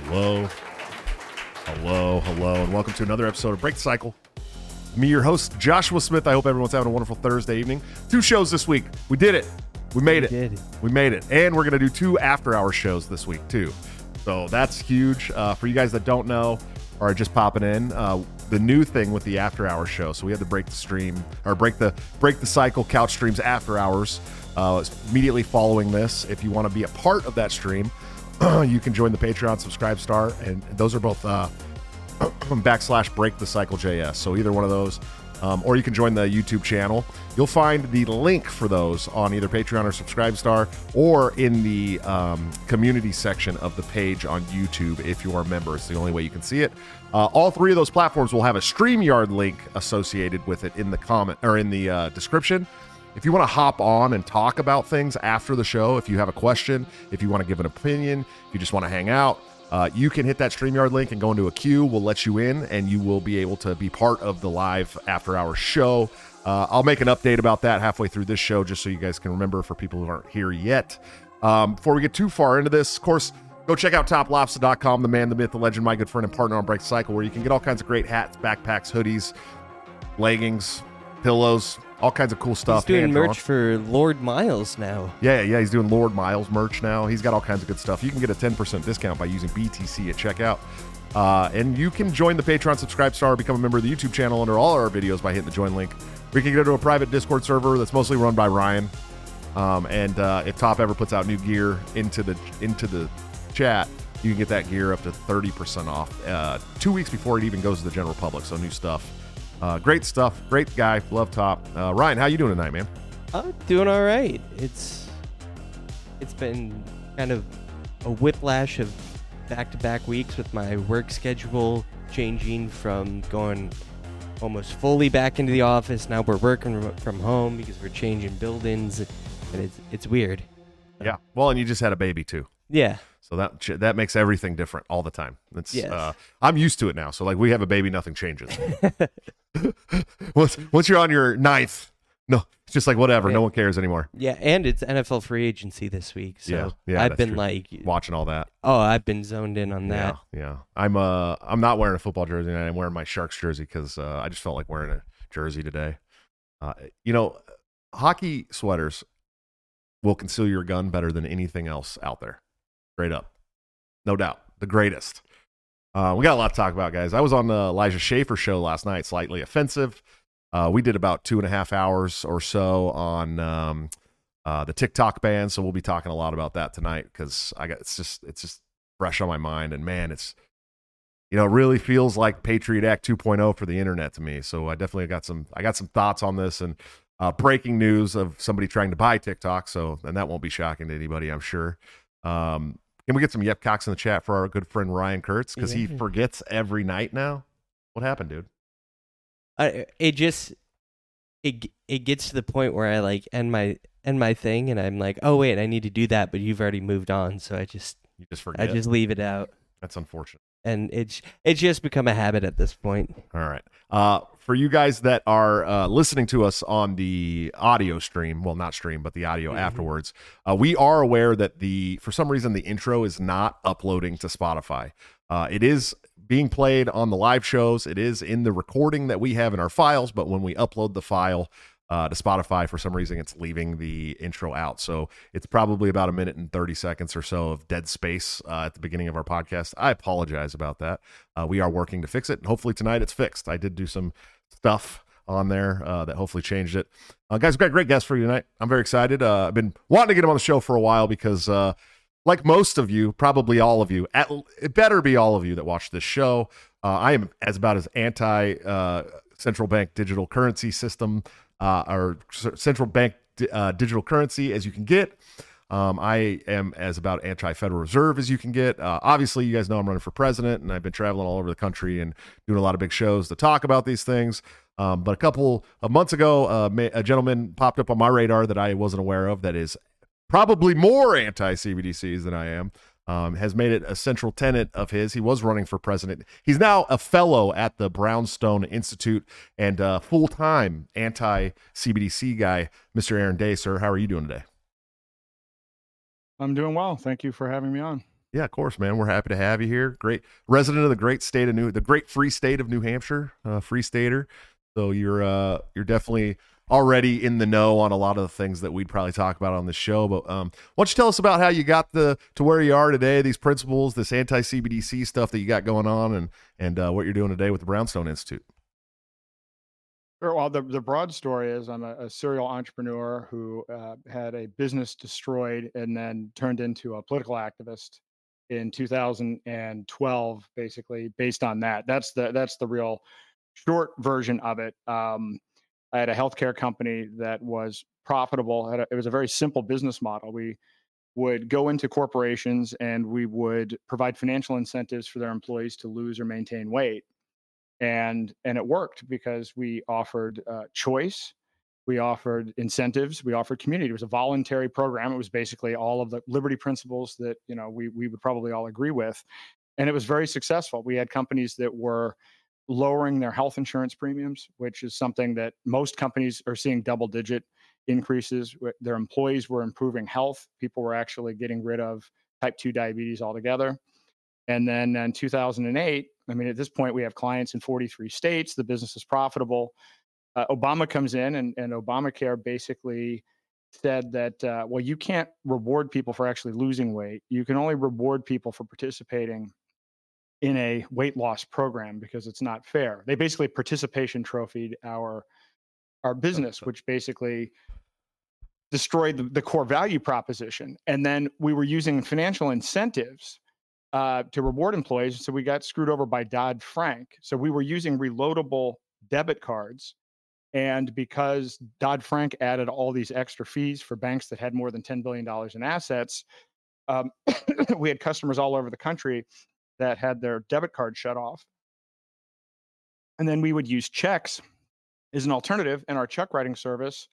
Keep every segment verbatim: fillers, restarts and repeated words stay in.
Hello, hello, hello, and welcome to another episode of Break the Cycle. Me, your host, Joshua Smith. I hope everyone's having a wonderful Thursday evening. Two shows this week. We did it. We made it. We did. We made it. And we're going to do two after-hour shows this week, too. So that's huge. Uh, for you guys that don't know or are just popping in, uh, the new thing with the after-hour show. So we had to break the stream, or break the break the cycle couch streams after hours. Uh, immediately following this, if you want to be a part of that stream, you can join the Patreon Subscribe Star, and those are both uh, backslash break the cycle J S. So either one of those, um, or you can join the YouTube channel. You'll find the link for those on either Patreon or Subscribe Star, or in the um, community section of the page on YouTube if you are a member. It's the only way you can see it. Uh, all three of those platforms will have a StreamYard link associated with it in the comment or in the uh, description. If you want to hop on and talk about things after the show, if you have a question, if you want to give an opinion, if you just want to hang out, uh, you can hit that StreamYard link and go into a queue. We'll let you in, and you will be able to be part of the live after-hour show. Uh, I'll make an update about that halfway through this show just so you guys can remember for people who aren't here yet. Um, before we get too far into this, of course, go check out top lobster dot com, the man, the myth, the legend, my good friend and partner on Break the Cycle, where you can get all kinds of great hats, backpacks, hoodies, leggings, pillows, all kinds of cool stuff. He's doing merch for Lord Miles now. Yeah, yeah, he's doing Lord Miles merch now. He's got all kinds of good stuff. You can get a ten percent discount by using B T C at checkout. Uh, and you can join the Patreon Subscribe Star, become a member of the YouTube channel under all our videos by hitting the join link. We can get into a private Discord server that's mostly run by Ryan. Um, and uh, if Top ever puts out new gear into the into the chat, you can get that gear up to thirty percent off uh, two weeks before it even goes to the general public. So new stuff. Uh, great stuff. Great guy. Love Top. Uh, Ryan, how you doing tonight, man? I'm doing all right. It's it's been kind of a whiplash of back-to-back weeks with my work schedule changing from going almost fully back into the office. Now we're working from home because we're changing buildings, and it's it's weird. Yeah. Well, and you just had a baby too. Yeah. So that that makes everything different all the time. It's Yes. uh, I'm used to it now. So like we have a baby, nothing changes. once once you're on your ninth, no, it's just like whatever. Yeah. No one cares anymore. Yeah, and it's N F L free agency this week, so Yeah, yeah, I've that's been true. like, Watching all that. oh, I've been zoned in on that. Yeah, yeah. I'm uh I'm not wearing a football jersey tonight. I'm wearing my Sharks jersey because uh, I just felt like wearing a jersey today. Uh, you know, hockey sweaters will conceal your gun better than anything else out there. Straight up. No doubt. The greatest. Uh, we got a lot to talk about, guys. I was on the Elijah Schaefer show last night, Slightly Offensive. Uh, we did about two and a half hours or so on um, uh, the TikTok ban, so we'll be talking a lot about that tonight because I got it's just it's just fresh on my mind, and man, it's you know it really feels like Patriot Act two point oh for the internet to me. So I definitely got some I got some thoughts on this and uh, breaking news of somebody trying to buy TikTok. So and that won't be shocking to anybody, I'm sure. Um, Can we get some yep cocks in the chat for our good friend Ryan Kurtz? Because Yeah. he forgets every night now. What happened, dude? I, it just it it gets to the point where I like end my end my thing, and I'm like, oh wait, I need to do that, but you've already moved on, so I just You just forget. I just leave it out, That's unfortunate. and it's it's just become a habit at this point. All right. Uh, for you guys that are uh, listening to us on the audio stream, well, not stream, but the audio Mhm. afterwards, uh, we are aware that the for some reason the intro is not uploading to Spotify. Uh, it is being played on the live shows. It is in the recording that we have in our files, but when we upload the file uh, to Spotify, for some reason, it's leaving the intro out. So it's probably about a minute and thirty seconds or so of dead space uh, at the beginning of our podcast. I apologize about that. Uh, we are working to fix it, and hopefully tonight it's fixed. I did do some stuff on there uh, that hopefully changed it. Uh, guys, we've got a great guest for you tonight. I'm very excited. Uh, I've been wanting to get him on the show for a while because uh, like most of you, probably all of you, at, it better be all of you that watch this show. Uh, I am as about as anti uh, central bank digital currency system uh, or c- central bank di- uh, digital currency as you can get. Um, I am as about anti-Federal Reserve as you can get. Uh, obviously, you guys know I'm running for president, and I've been traveling all over the country and doing a lot of big shows to talk about these things. Um, but a couple of months ago, uh, ma- a gentleman popped up on my radar that I wasn't aware of that is probably more anti-C B D Cs than I am, um, has made it a central tenet of his. He was running for president. He's now a fellow at the Brownstone Institute and uh, full-time anti-C B D C guy, Mister Aaron Day. Sir, how are you doing today? I'm doing well. Thank you for having me on. Yeah, of course, man. We're happy to have you here. Great resident of the great state of New, the great free state of New Hampshire, uh, free stater. So you're uh, you're definitely already in the know on a lot of the things that we'd probably talk about on this show. But um, why don't you tell us about how you got the to where you are today? These principles, this anti-C B D C stuff that you got going on, and and uh, what you're doing today with the Brownstone Institute. Sure. Well, the, the broad story is I'm a, a serial entrepreneur who uh, had a business destroyed and then turned into a political activist in two thousand twelve, basically based on that. That's the that's the real short version of it. Um, I had a healthcare company that was profitable. Had a, it was a very simple business model. We would go into corporations and we would provide financial incentives for their employees to lose or maintain weight. And and it worked because we offered uh, choice, we offered incentives, we offered community. It was a voluntary program. It was basically all of the liberty principles that you know we we would probably all agree with, and it was very successful. We had companies that were lowering their health insurance premiums, which is something that most companies are seeing double-digit increases. Their employees were improving health. People were actually getting rid of type two diabetes altogether. And then in two thousand eight, I mean, at this point, we have clients in forty-three states. The business is profitable. Uh, Obama comes in, and, and Obamacare basically said that, uh, well, you can't reward people for actually losing weight. You can only reward people for participating in a weight loss program because it's not fair. They basically participation trophied our our business, which basically destroyed the, the core value proposition. And then we were using financial incentives uh, to reward employees. So we got screwed over by Dodd-Frank. So we were using reloadable debit cards. And because Dodd-Frank added all these extra fees for banks that had more than ten billion dollars in assets, um, we had customers all over the country that had their debit card shut off. And then we would use checks as an alternative in our check writing service.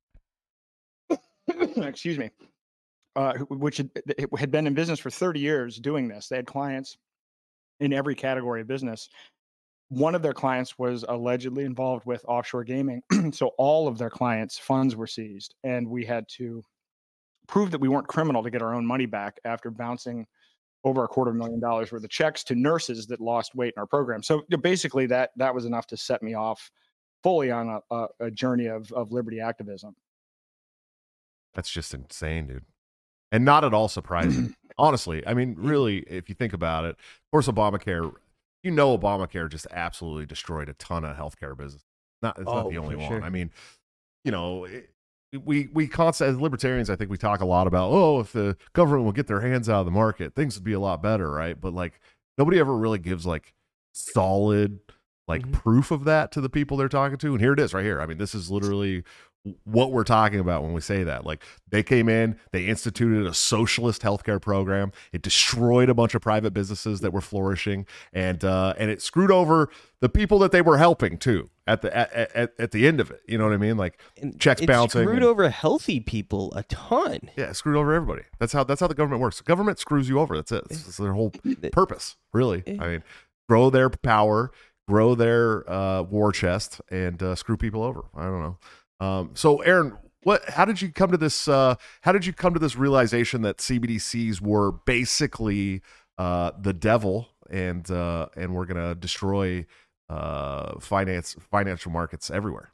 Excuse me. Uh, which had, had been in business for thirty years doing this. They had clients in every category of business. One of their clients was allegedly involved with offshore gaming. So all of their clients' funds were seized. And we had to prove that we weren't criminal to get our own money back after bouncing over a quarter million dollars worth of checks to nurses that lost weight in our program. So basically that that was enough to set me off fully on a, a, a journey of, of liberty activism. That's just insane, dude. And not at all surprising. Honestly, I mean, really, if you think about it, of course, Obamacare, you know, Obamacare just absolutely destroyed a ton of healthcare business. Not, it's oh, not the only one. Sure. I mean, you know, it, we we constantly, as libertarians, I think we talk a lot about, oh, if the government will get their hands out of the market, things would be a lot better, right? But like, nobody ever really gives like solid like mm-hmm. proof of that to the people they're talking to. And here it is right here. I mean, this is literally what we're talking about when we say that. Like, they came in, they instituted a socialist healthcare program. It destroyed a bunch of private businesses that were flourishing, and uh, and it screwed over the people that they were helping too. At the at, at, at the end of it, you know what I mean? Like and checks it bouncing. Screwed and, over healthy people a ton. Yeah, it screwed over everybody. That's how that's how the government works. The government screws you over. That's it. That's their whole purpose, really. I mean, grow their power, grow their uh, war chest, and uh, screw people over. I don't know. Um, so Aaron, what, how did you come to this, uh, how did you come to this realization that C B D Cs were basically, uh, the devil and, uh, and we're going to destroy, uh, finance, financial markets everywhere?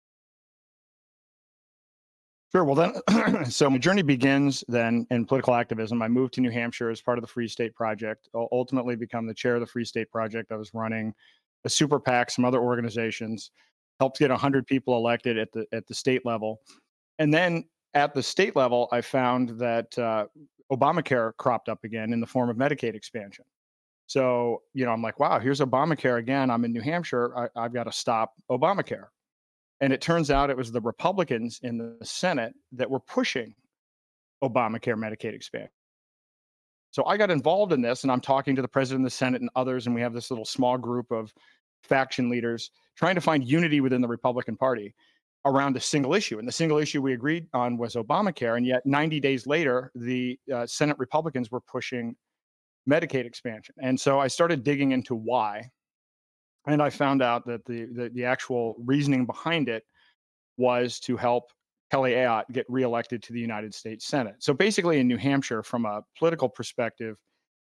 Sure. Well, then, so my journey begins then in political activism. I moved to New Hampshire as part of the Free State Project, I'll ultimately become the chair of the Free State Project. I was running a super PAC, some other organizations, helped get one hundred people elected at the at the state level. And then at the state level, I found that uh, Obamacare cropped up again in the form of Medicaid expansion. So, you know, I'm like, wow, here's Obamacare again. I'm in New Hampshire. I, I've got to stop Obamacare. And it turns out it was the Republicans in the Senate that were pushing Obamacare Medicaid expansion. So I got involved in this, and I'm talking to the president of the Senate and others, and we have this little small group of faction leaders trying to find unity within the Republican Party around a single issue. And the single issue we agreed on was Obamacare. And yet ninety days later, the uh, Senate Republicans were pushing Medicaid expansion. And so I started digging into why. And I found out that the, the, the actual reasoning behind it was to help Kelly Ayotte get reelected to the United States Senate. So basically in New Hampshire, from a political perspective,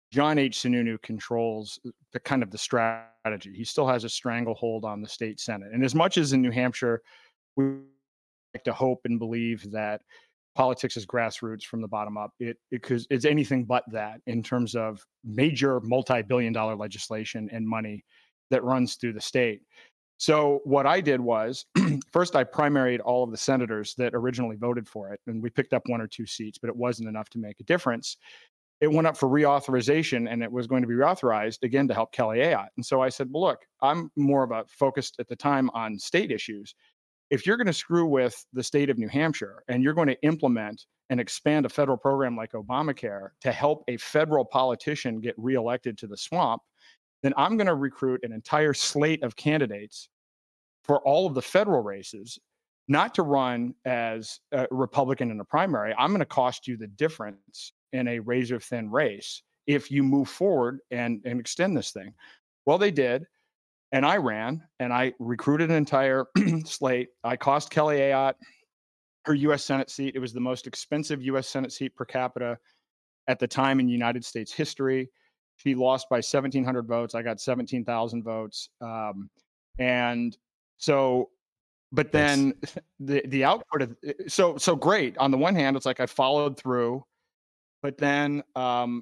John H. Sununu controls the kind of the strategy. He still has a stranglehold on the state Senate. And as much as in New Hampshire, we like to hope and believe that politics is grassroots from the bottom up, it because it, it's anything but that in terms of major multi-billion dollar legislation and money that runs through the state. So what I did was, first I primaried all of the senators that originally voted for it, and we picked up one or two seats, but it wasn't enough to make a difference. It went up for reauthorization, and it was going to be reauthorized again to help Kelly Ayotte. And so I said, well, look, I'm more of a focused at the time on state issues. If you're going to screw with the state of New Hampshire and you're going to implement and expand a federal program like Obamacare to help a federal politician get reelected to the swamp, then I'm going to recruit an entire slate of candidates for all of the federal races, not to run as a Republican in a primary. I'm going to cost you the difference in a razor thin race if you move forward and, and extend this thing. Well, they did. And I ran and I recruited an entire slate. I cost Kelly Ayotte her U S Senate seat. It was the most expensive U S Senate seat per capita at the time in United States history. She lost by seventeen hundred votes. I got seventeen thousand votes. Um, and so, but then the, the output of, so, so great. On the one hand, it's like I followed through, but then um,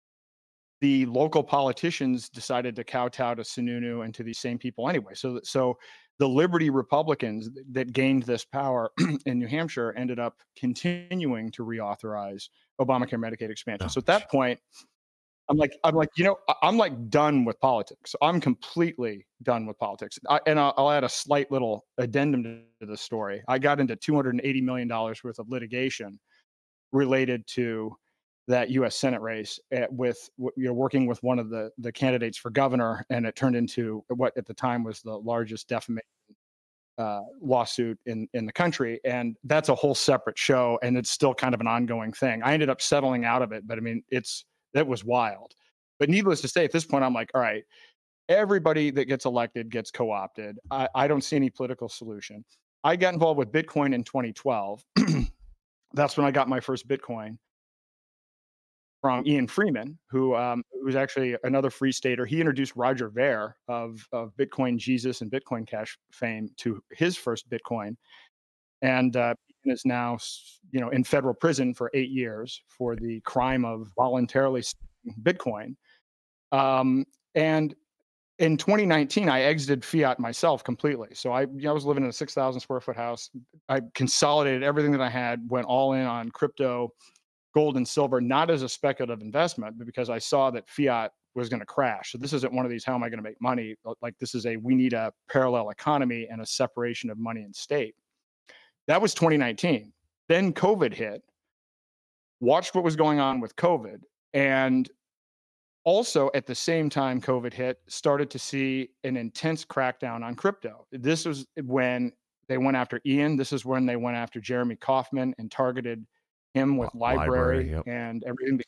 the local politicians decided to kowtow to Sununu and to these same people anyway. So, so the Liberty Republicans that gained this power in New Hampshire ended up continuing to reauthorize Obamacare Medicaid expansion. Oh, so at that point, I'm like, I'm like, you know, I'm like done with politics. I'm completely done with politics. I, and I'll, I'll add a slight little addendum to the story. I got into two hundred eighty million dollars worth of litigation related to that U S Senate race at, with, you know, working with one of the, the candidates for governor. And it turned into what at the time was the largest defamation uh, lawsuit in, in the country. And that's a whole separate show. And it's still kind of an ongoing thing. I ended up settling out of it, but I mean, it's, that was wild. But needless to say, at this point, I'm like, all right, everybody that gets elected gets co-opted. I, I don't see any political solution. I got involved with Bitcoin in twenty twelve. That's when I got my first Bitcoin from Ian Freeman, who um, was actually another free stater. He introduced Roger Ver of, of Bitcoin Jesus and Bitcoin Cash fame to his first Bitcoin. And uh, is now, you know, in federal prison for eight years for the crime of voluntarily stealing Bitcoin. Um, and in twenty nineteen, I exited fiat myself completely. So I, you know, I was living in a six thousand square foot house. I consolidated everything that I had, went all in on crypto, gold and silver, not as a speculative investment, but because I saw that fiat was going to crash. So this isn't one of these, how am I going to make money? Like this is a, we need a parallel economy and a separation of money and state. That was twenty nineteen. Then COVID hit, watched what was going on with COVID. And also at the same time COVID hit, started to see an intense crackdown on crypto. This was when they went after Ian. This is when they went after Jeremy Kauffman and targeted him with library, library yep. and everything.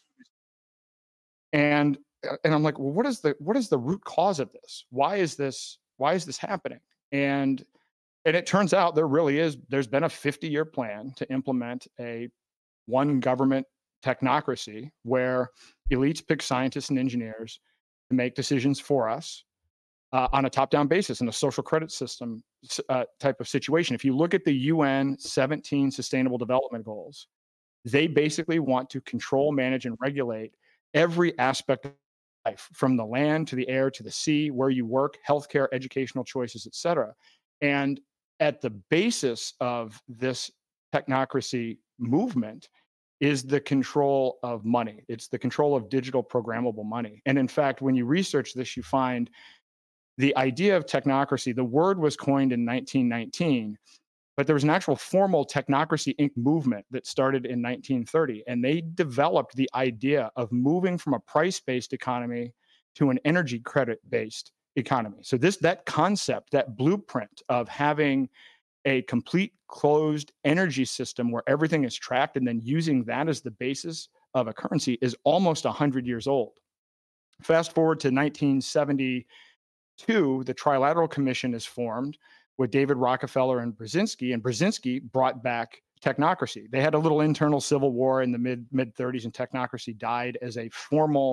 And, and I'm like, well, what is the, what is the root cause of this? Why is this, why is this happening? And And it turns out there really is, there's been a fifty year plan to implement a one government technocracy where elites pick scientists and engineers to make decisions for us uh, on a top down basis in a social credit system uh, type of situation. If you look at the U N seventeen Sustainable Development Goals, they basically want to control, manage, and regulate every aspect of life, from the land to the air to the sea, where you work, healthcare, educational choices, et cetera. And at the basis of this technocracy movement is the control of money. It's the control of digital programmable money. And in fact, when you research this, you find the idea of technocracy, the word was coined in nineteen nineteen, but there was an actual formal Technocracy Incorporated movement that started in nineteen thirty. And they developed the idea of moving from a price-based economy to an energy credit-based economy. So this, that concept, that blueprint of having a complete closed energy system where everything is tracked and then using that as the basis of a currency is almost one hundred years old. Fast forward to nineteen seventy-two, the Trilateral Commission is formed with David Rockefeller and Brzezinski, and Brzezinski brought back technocracy. They had a little internal civil war in the mid mid thirties, and technocracy died as a formal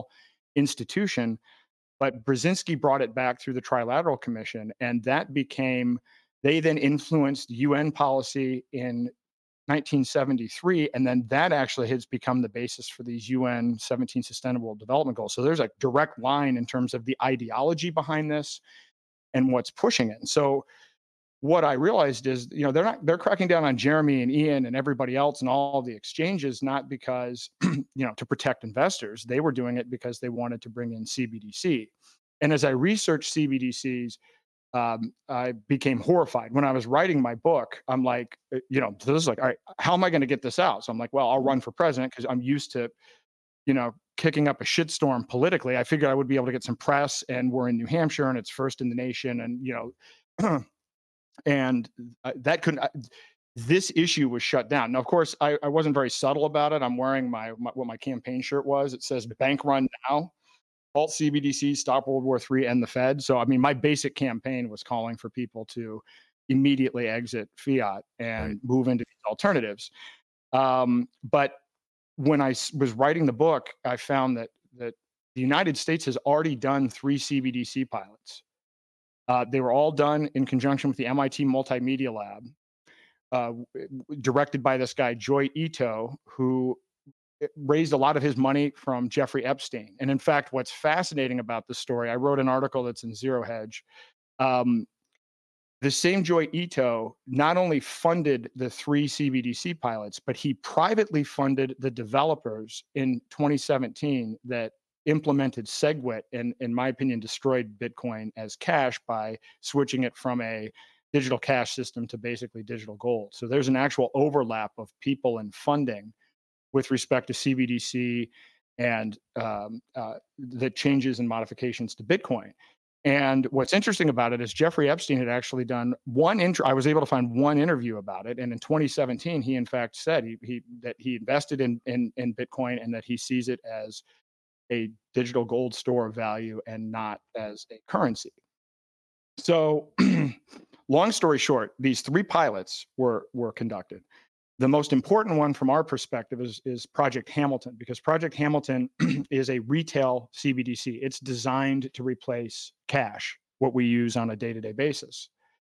institution. But Brzezinski brought it back through the Trilateral Commission, and that became, they then influenced U N policy in nineteen seventy-three, and then that actually has become the basis for these U N seventeen Sustainable Development Goals. So there's a direct line in terms of the ideology behind this and what's pushing it. And so what I realized is, you know, they're not, they're cracking down on Jeremy and Ian and everybody else and all of the exchanges, not because, you know, to protect investors. They were doing it because they wanted to bring in C B D C. And as I researched C B D Cs, um, I became horrified. When I was writing my book, I'm like, you know, this is like, all right, how am I going to get this out? So I'm like, well, I'll run for president because I'm used to, you know, kicking up a shitstorm politically. I figured I would be able to get some press, and we're in New Hampshire and it's first in the nation. And, you know, and that couldn't, this issue was shut down. Now, of course, I, I wasn't very subtle about it. I'm wearing my, my what my campaign shirt was. It says "Bank Run Now," halt C B D C, stop World War Three, end the Fed. So, I mean, my basic campaign was calling for people to immediately exit fiat and right. move into these alternatives. Um, but when I was writing the book, I found that that the United States has already done three C B D C pilots. Uh, they were all done in conjunction with the M I T Multimedia Lab, uh, directed by this guy, Joi Ito, who raised a lot of his money from Jeffrey Epstein. And in fact, what's fascinating about this story, I wrote an article that's in Zero Hedge. Um, the same Joi Ito not only funded the three C B D C pilots, but he privately funded the developers in twenty seventeen that implemented SegWit and, in my opinion, destroyed Bitcoin as cash by switching it from a digital cash system to basically digital gold. So there's an actual overlap of people and funding with respect to C B D C and um, uh, the changes and modifications to Bitcoin. And what's interesting about it is Jeffrey Epstein had actually done one intro. I was able to find one interview about it. And in twenty seventeen, he in fact said he, he that he invested in, in, in Bitcoin and that he sees it as a digital gold store of value and not as a currency. So long story short, these three pilots were, were conducted. The most important one from our perspective is, is Project Hamilton, because Project Hamilton is a retail C B D C. It's designed to replace cash, what we use on a day-to-day basis.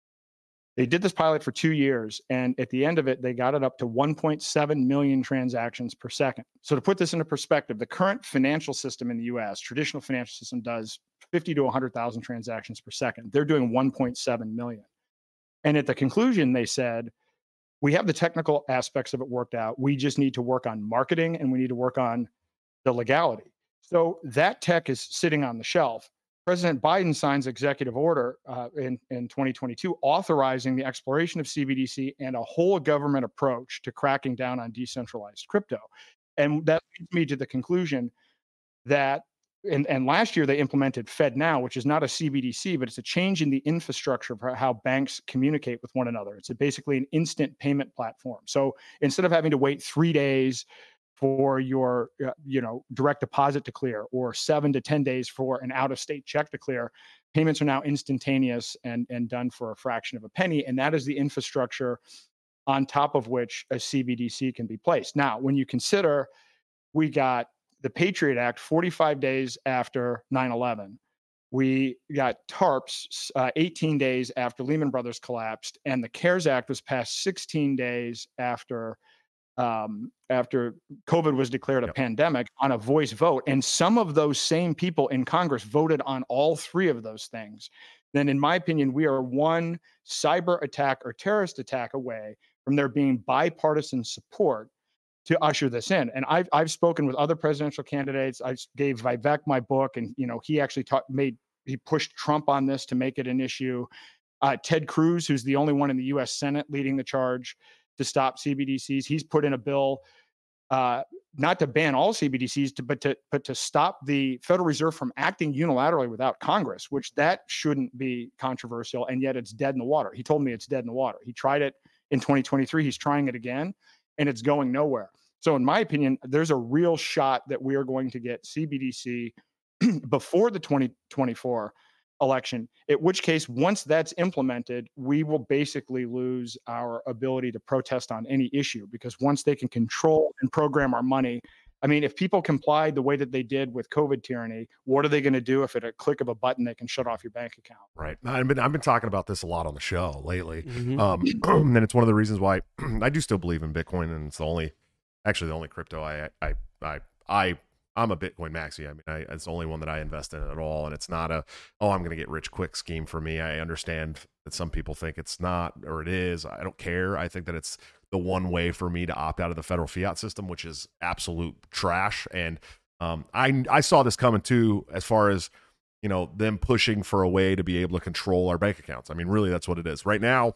They did this pilot for two years, and at the end of it, they got it up to one point seven million transactions per second. So to put this into perspective, the current financial system in the U S, traditional financial system, does fifty to one hundred thousand transactions per second. They're doing one point seven million. And at the conclusion, they said, we have the technical aspects of it worked out. We just need to work on marketing, and we need to work on the legality. So that tech is sitting on the shelf. President Biden signs executive order uh, in, in twenty twenty-two authorizing the exploration of C B D C and a whole government approach to cracking down on decentralized crypto. And that leads me to the conclusion that, and, and last year they implemented FedNow, which is not a C B D C, but it's a change in the infrastructure of how banks communicate with one another. It's a, basically an instant payment platform. So instead of having to wait three days for your, uh, you know, direct deposit to clear, or seven to ten days for an out-of-state check to clear, payments are now instantaneous and, and done for a fraction of a penny. And that is the infrastructure on top of which a C B D C can be placed. Now, when you consider we got the Patriot Act forty-five days after nine eleven, we got TARPs uh, eighteen days after Lehman Brothers collapsed, and the CARES Act was passed sixteen days after Um, after COVID was declared a yep. pandemic on a voice vote. And some of those same people in Congress voted on all three of those things. Then in my opinion, we are one cyber attack or terrorist attack away from there being bipartisan support to usher this in. And I've, I've spoken with other presidential candidates. I gave Vivek my book, and, you know, he actually taught, made, he pushed Trump on this to make it an issue. Uh, Ted Cruz, who's the only one in the U S Senate leading the charge to stop C B D Cs. He's put in a bill uh, not to ban all C B D Cs, to, but to but to stop the Federal Reserve from acting unilaterally without Congress, which that shouldn't be controversial, and yet it's dead in the water. He told me it's dead in the water. He tried it in twenty twenty-three. He's trying it again, and it's going nowhere. So in my opinion, there's a real shot that we are going to get C B D C before the twenty twenty-four election, at which case, once that's implemented, we will basically lose our ability to protest on any issue, because once they can control and program our money, I mean, if people complied the way that they did with COVID tyranny, what are they going to do if at a click of a button they can shut off your bank account? Right. I've been I've been talking about this a lot on the show lately, Mhm. um, and it's one of the reasons why I do still believe in Bitcoin, and it's the only, actually the only crypto I I I I I'm a Bitcoin maxi. I mean, I, it's the only one that I invest in at all, and it's not a oh I'm going to get rich quick scheme for me. I understand that some people think it's not, or it is. I don't care. I think that it's the one way for me to opt out of the federal fiat system, which is absolute trash. And um, I I saw this coming too, as far as, you know, them pushing for a way to be able to control our bank accounts. I mean, really, that's what it is right now.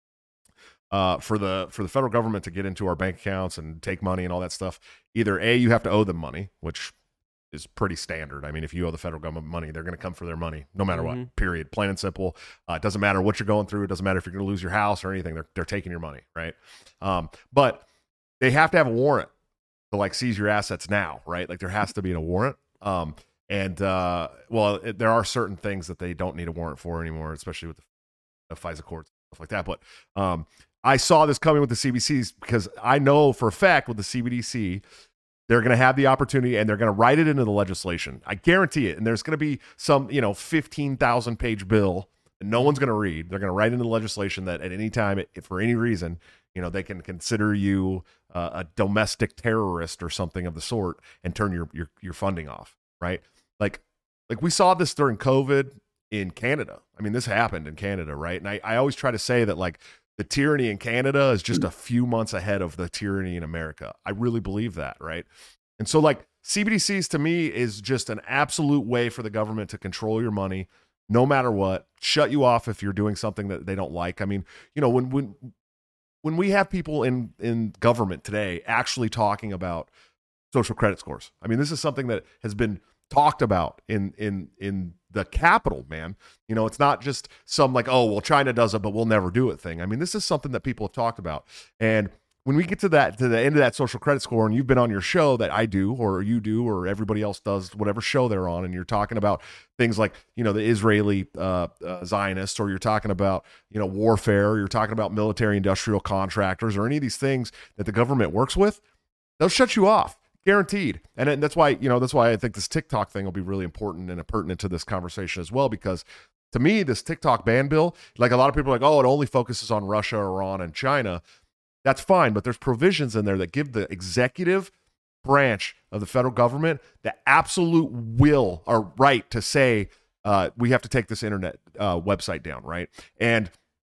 Uh, for the for the federal government to get into our bank accounts and take money and all that stuff, either A, you have to owe them money, which is pretty standard. I mean, if you owe the federal government money, they're going to come for their money no matter Mhm. what, period. Plain and simple. Uh, it doesn't matter what you're going through. It doesn't matter if you're going to lose your house or anything. They're, they're taking your money, right? Um, but they have to have a warrant to like seize your assets now, right? Like there has to be a warrant. Um, and uh, well, it, there are certain things that they don't need a warrant for anymore, especially with the, the FISA courts, stuff like that. But um, I saw this coming with the C B D Cs because I know for a fact with the C B D C, they're going to have the opportunity and they're going to write it into the legislation. I guarantee it. And there's going to be some, you know, fifteen thousand page bill that no one's going to read. They're going to write into the legislation that at any time, if for any reason, you know, they can consider you uh, a domestic terrorist or something of the sort and turn your, your, your funding off. Right. Like, like we saw this during COVID in Canada. I mean, this happened in Canada. Right. And I, I always try to say that like, the tyranny in Canada is just a few months ahead of the tyranny in America. I really believe that, right? And so like C B D Cs to me is just an absolute way for the government to control your money no matter what, shut you off if you're doing something that they don't like. I mean, you know, when when when we have people in in government today actually talking about social credit scores. I mean, this is something that has been talked about in in in the capital, man. You know, it's not just some like, oh, well, China does it, but we'll never do it thing. I mean, this is something that people have talked about. And when we get to that, to the end of that social credit score, and you've been on your show that I do, or you do, or everybody else does, whatever show they're on, and you're talking about things like, you know, the Israeli uh, uh, Zionists, or you're talking about, you know, warfare, or you're talking about military industrial contractors, or any of these things that the government works with, they'll shut you off. Guaranteed. And, and that's why, you know, that's why I think this TikTok thing will be really important and pertinent to this conversation as well, because to me, this TikTok ban bill, like a lot of people are like, oh, it only focuses on Russia, Iran, and China. That's fine. But there's provisions in there that give the executive branch of the federal government the absolute will or right to say, uh, we have to take this internet uh, website down, right? And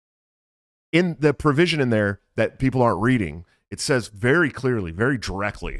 in the provision in there that people aren't reading, it says very clearly, very directly,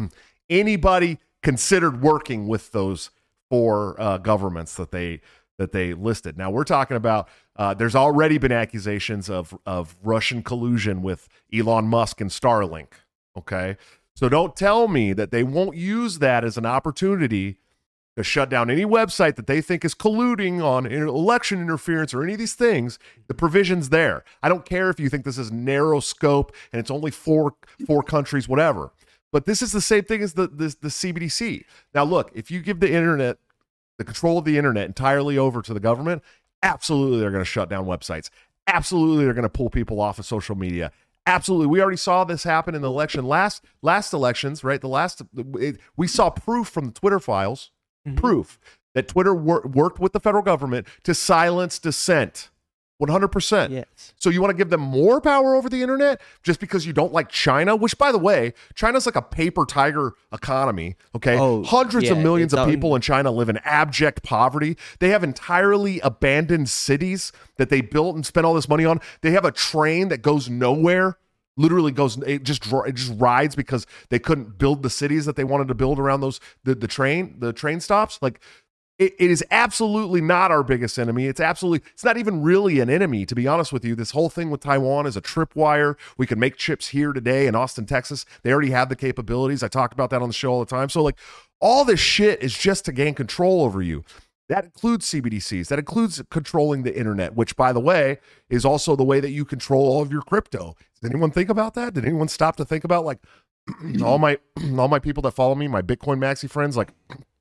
anybody considered working with those four uh, governments that they that they listed. Now we're talking about uh, there's already been accusations of of Russian collusion with Elon Musk and Starlink. Okay, so don't tell me that they won't use that as an opportunity to shut down any website that they think is colluding on election interference or any of these things. The provision's there. I don't care if you think this is narrow scope and it's only four four countries, whatever. But this is the same thing as the, the the C B D C. Now, look, if you give the internet, the control of the internet entirely over to the government, absolutely they're going to shut down websites. Absolutely they're going to pull people off of social media. Absolutely. We already saw this happen in the election last last elections, right? The last it, we saw proof from the Twitter files, mm-hmm. proof that Twitter wor- worked with the federal government to silence dissent. one hundred percent. Yes. So you want to give them more power over the internet just because you don't like China, which, by the way, China's like a paper tiger economy, okay? Oh, Hundreds yeah, of millions of un- people in China live in abject poverty. They have entirely abandoned cities that they built and spent all this money on. They have a train that goes nowhere, literally goes, it just it just rides because they couldn't build the cities that they wanted to build around those, the, the train, the train stops. Like, It, it is absolutely not our biggest enemy. It's absolutely, it's not even really an enemy, to be honest with you. This whole thing with Taiwan is a tripwire. We can make chips here today in Austin, Texas. They already have the capabilities. I talk about that on the show all the time. So like all this shit is just to gain control over you. That includes C B D Cs. That includes controlling the internet, which, by the way, is also the way that you control all of your crypto. Did anyone think about that? Did anyone stop to think about like all my all my people that follow me, my Bitcoin Maxi friends, like,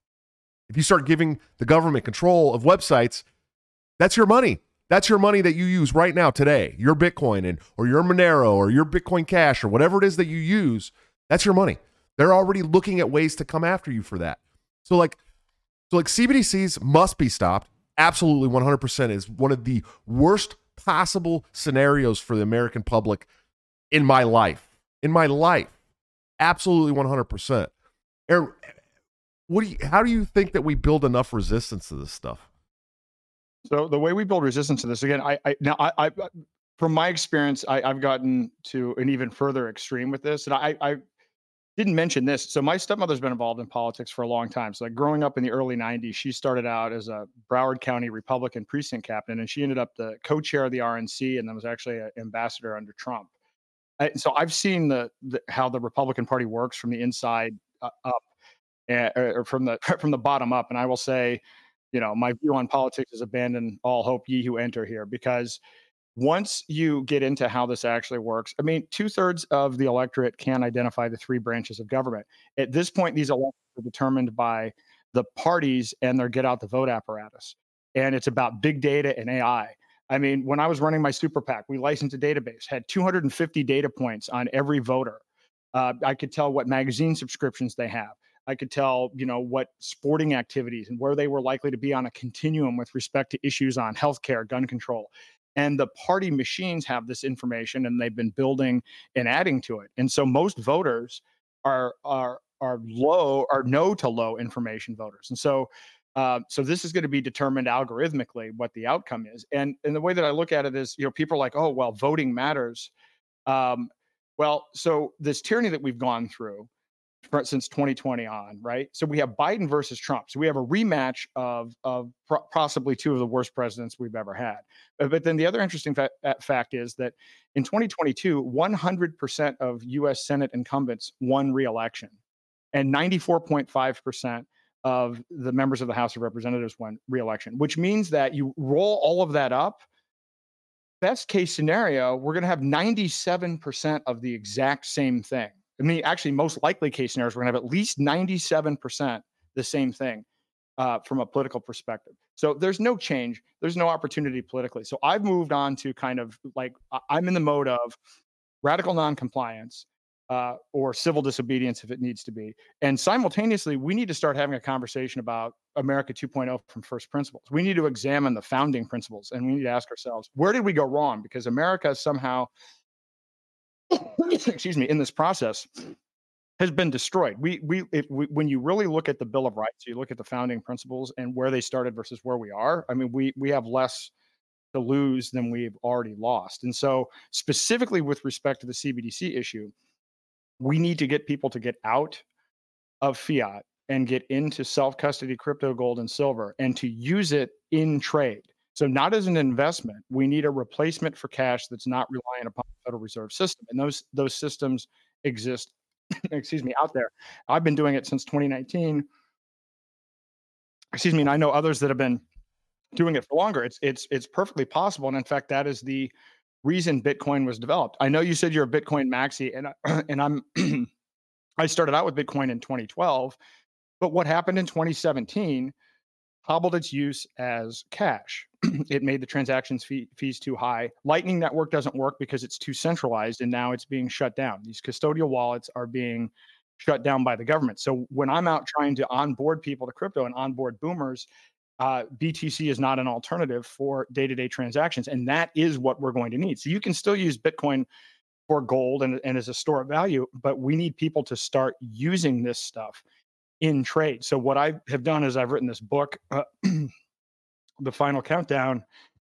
if you start giving the government control of websites, that's your money. That's your money that you use right now today. Your Bitcoin and or your Monero or your Bitcoin Cash or whatever it is that you use, that's your money. They're already looking at ways to come after you for that. So like, so like C B D Cs must be stopped. Absolutely, one hundred percent is one of the worst possible scenarios for the American public in my life. In my life, absolutely one hundred percent. Aaron, what do you? How do you think that we build enough resistance to this stuff? So the way we build resistance to this, again, I, I now I, I from my experience, I, I've gotten to an even further extreme with this, and I, I didn't mention this. So my stepmother's been involved in politics for a long time. So like growing up in the early nineties, she started out as a Broward County Republican precinct captain, and she ended up the co-chair of the R N C, and then was actually an ambassador under Trump. I, so I've seen the, the how the Republican Party works from the inside uh, up, uh, or from the from the bottom up. And I will say, you know, my view on politics is abandon all hope, ye who enter here, because once you get into how this actually works, I mean, two thirds of the electorate can identify the three branches of government. At this point, these elections are determined by the parties and their get out the vote apparatus. And it's about big data and A I. I mean, when I was running my super PAC, we licensed a database, had two hundred fifty data points on every voter. Uh, I could tell what magazine subscriptions they have. I could tell, you know, what sporting activities and where they were likely to be on a continuum with respect to issues on healthcare, gun control. And the party machines have this information, and they've been building and adding to it. And so most voters are are are low, are no to low information voters. And so uh, so this is going to be determined algorithmically what the outcome is. And and the way that I look at it is, you know, people are like, oh, well, voting matters. Um, well, so this tyranny that we've gone through since twenty twenty on, right? So we have Biden versus Trump. So we have a rematch of of possibly two of the worst presidents we've ever had. But, but then the other interesting fa- fact is that in twenty twenty-two, one hundred percent of U S Senate incumbents won re-election, and ninety-four point five percent of the members of the House of Representatives won re-election, which means that you roll all of that up. Best case scenario, we're going to have ninety-seven percent of the exact same thing. I mean, actually, most likely case scenarios, we're going to have at least ninety-seven percent the same thing uh, from a political perspective. So there's no change. There's no opportunity politically. So I've moved on to kind of like, I'm in the mode of radical noncompliance uh, or civil disobedience if it needs to be. And simultaneously, we need to start having a conversation about America two point oh from first principles. We need to examine the founding principles, and we need to ask ourselves, where did we go wrong? Because America somehow excuse me, in this process has been destroyed. We, we, if we, when you really look at the Bill of Rights, you look at the founding principles and where they started versus where we are. I mean, we, we have less to lose than we've already lost. And so specifically with respect to the C B D C issue, we need to get people to get out of fiat and get into self-custody crypto, gold, and silver, and to use it in trade. So not as an investment, we need a replacement for cash that's not reliant upon the Federal Reserve System. And those those systems exist, excuse me, out there. I've been doing it since twenty nineteen. Excuse me, and I know others that have been doing it for longer. It's it's it's perfectly possible. And in fact, that is the reason Bitcoin was developed. I know you said you're a Bitcoin maxi, and and I'm I started out with Bitcoin in twenty twelve, but what happened in twenty seventeen hobbled its use as cash. It made the transactions fee, fees too high. Lightning Network doesn't work because it's too centralized, and now it's being shut down. These custodial wallets are being shut down by the government. So when I'm out trying to onboard people to crypto and onboard boomers, uh, B T C is not an alternative for day-to-day transactions, and that is what we're going to need. So you can still use Bitcoin for gold and, and as a store of value, but we need people to start using this stuff in trade. So what I have done is I've written this book, uh, The Final Countdown,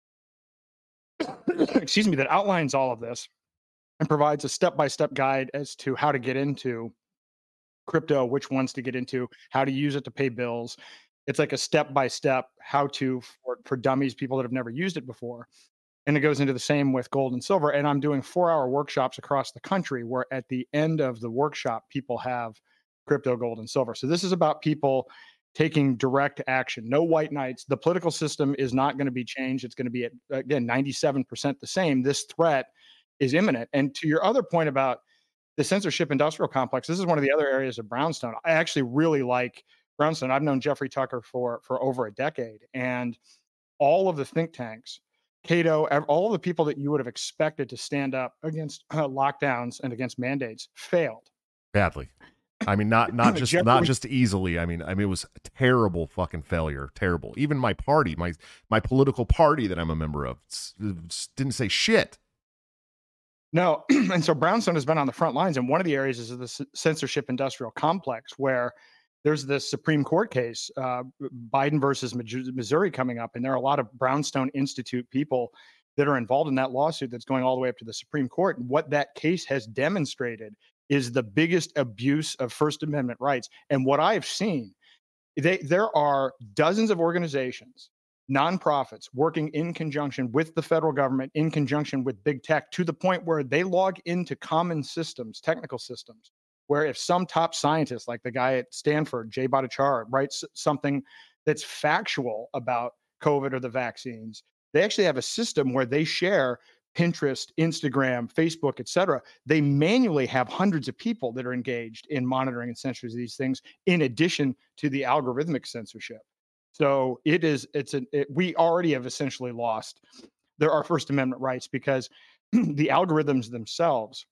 excuse me, that outlines all of this and provides a step-by-step guide as to how to get into crypto, which ones to get into, how to use it to pay bills. It's like a step-by-step how-to for, for dummies, people that have never used it before. And it goes into the same with gold and silver. And I'm doing four-hour workshops across the country where at the end of the workshop, people have crypto, gold, and silver. So this is about people taking direct action. No white knights. The political system is not going to be changed. It's going to be, at, again, ninety-seven percent the same. This threat is imminent. And to your other point about the censorship industrial complex, this is one of the other areas of Brownstone. I actually really like Brownstone. I've known Jeffrey Tucker for, for over a decade. And all of the think tanks, Cato, all of the people that you would have expected to stand up against uh, lockdowns and against mandates failed. Badly. I mean, not not just Jeffrey- not just easily. I mean, I mean, it was a terrible fucking failure. Terrible. Even my party, my my political party that I'm a member of, s- s- didn't say shit. No, and so Brownstone has been on the front lines, and one of the areas is the c- censorship industrial complex, where there's this Supreme Court case, uh, Biden versus Maj- Missouri, coming up, and there are a lot of Brownstone Institute people that are involved in that lawsuit that's going all the way up to the Supreme Court. And what that case has demonstrated is the biggest abuse of First Amendment rights. And what I've seen, they, there are dozens of organizations, nonprofits, working in conjunction with the federal government, in conjunction with big tech, to the point where they log into common systems, technical systems, where if some top scientist, like the guy at Stanford, Jay Bhattacharya, writes something that's factual about COVID or the vaccines, they actually have a system where they share Pinterest, Instagram, Facebook, et cetera. They manually have hundreds of people that are engaged in monitoring and censoring these things, in addition to the algorithmic censorship. So it is, it's an, it, we already have essentially lost there are First Amendment rights, because the algorithms themselves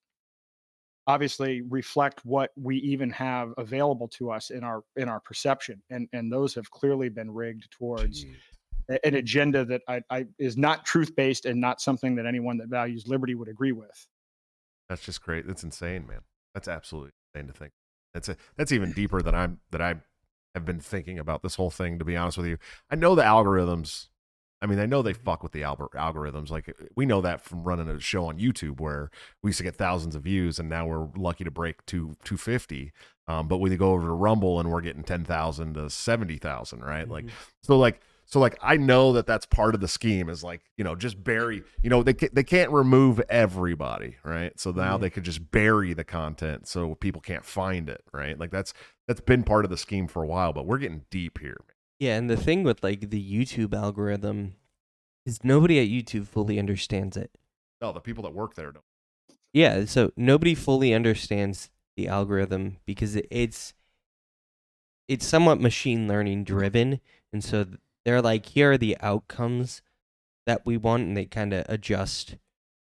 obviously reflect what we even have available to us in our in our perception, and and those have clearly been rigged towards Jeez. a- an agenda that I, I is not truth based, and not something that anyone that values liberty would agree with. That's just great. That's insane, man. That's absolutely insane to think. That's a, that's even deeper than I'm that I have been thinking about this whole thing. To be honest with you, I know the algorithms. I mean, I know they fuck with the algor- algorithms. Like, we know that from running a show on YouTube where we used to get thousands of views, and now we're lucky to break two two fifty. Um, but when you go over to Rumble, and we're getting ten thousand to seventy thousand, right? Mm-hmm. Like, so like. So like, I know that that's part of the scheme, is like, you know, just bury, you know, they they can't remove everybody, right? So now mm-hmm. they could just bury the content so people can't find it, right? Like, that's that's been part of the scheme for a while, but we're getting deep here, man. Yeah, and the thing with like the YouTube algorithm is nobody at YouTube fully understands it. No, the people that work there don't. Yeah, so nobody fully understands the algorithm, because it's it's somewhat machine learning driven, and so they're like, here are the outcomes that we want, and they kind of adjust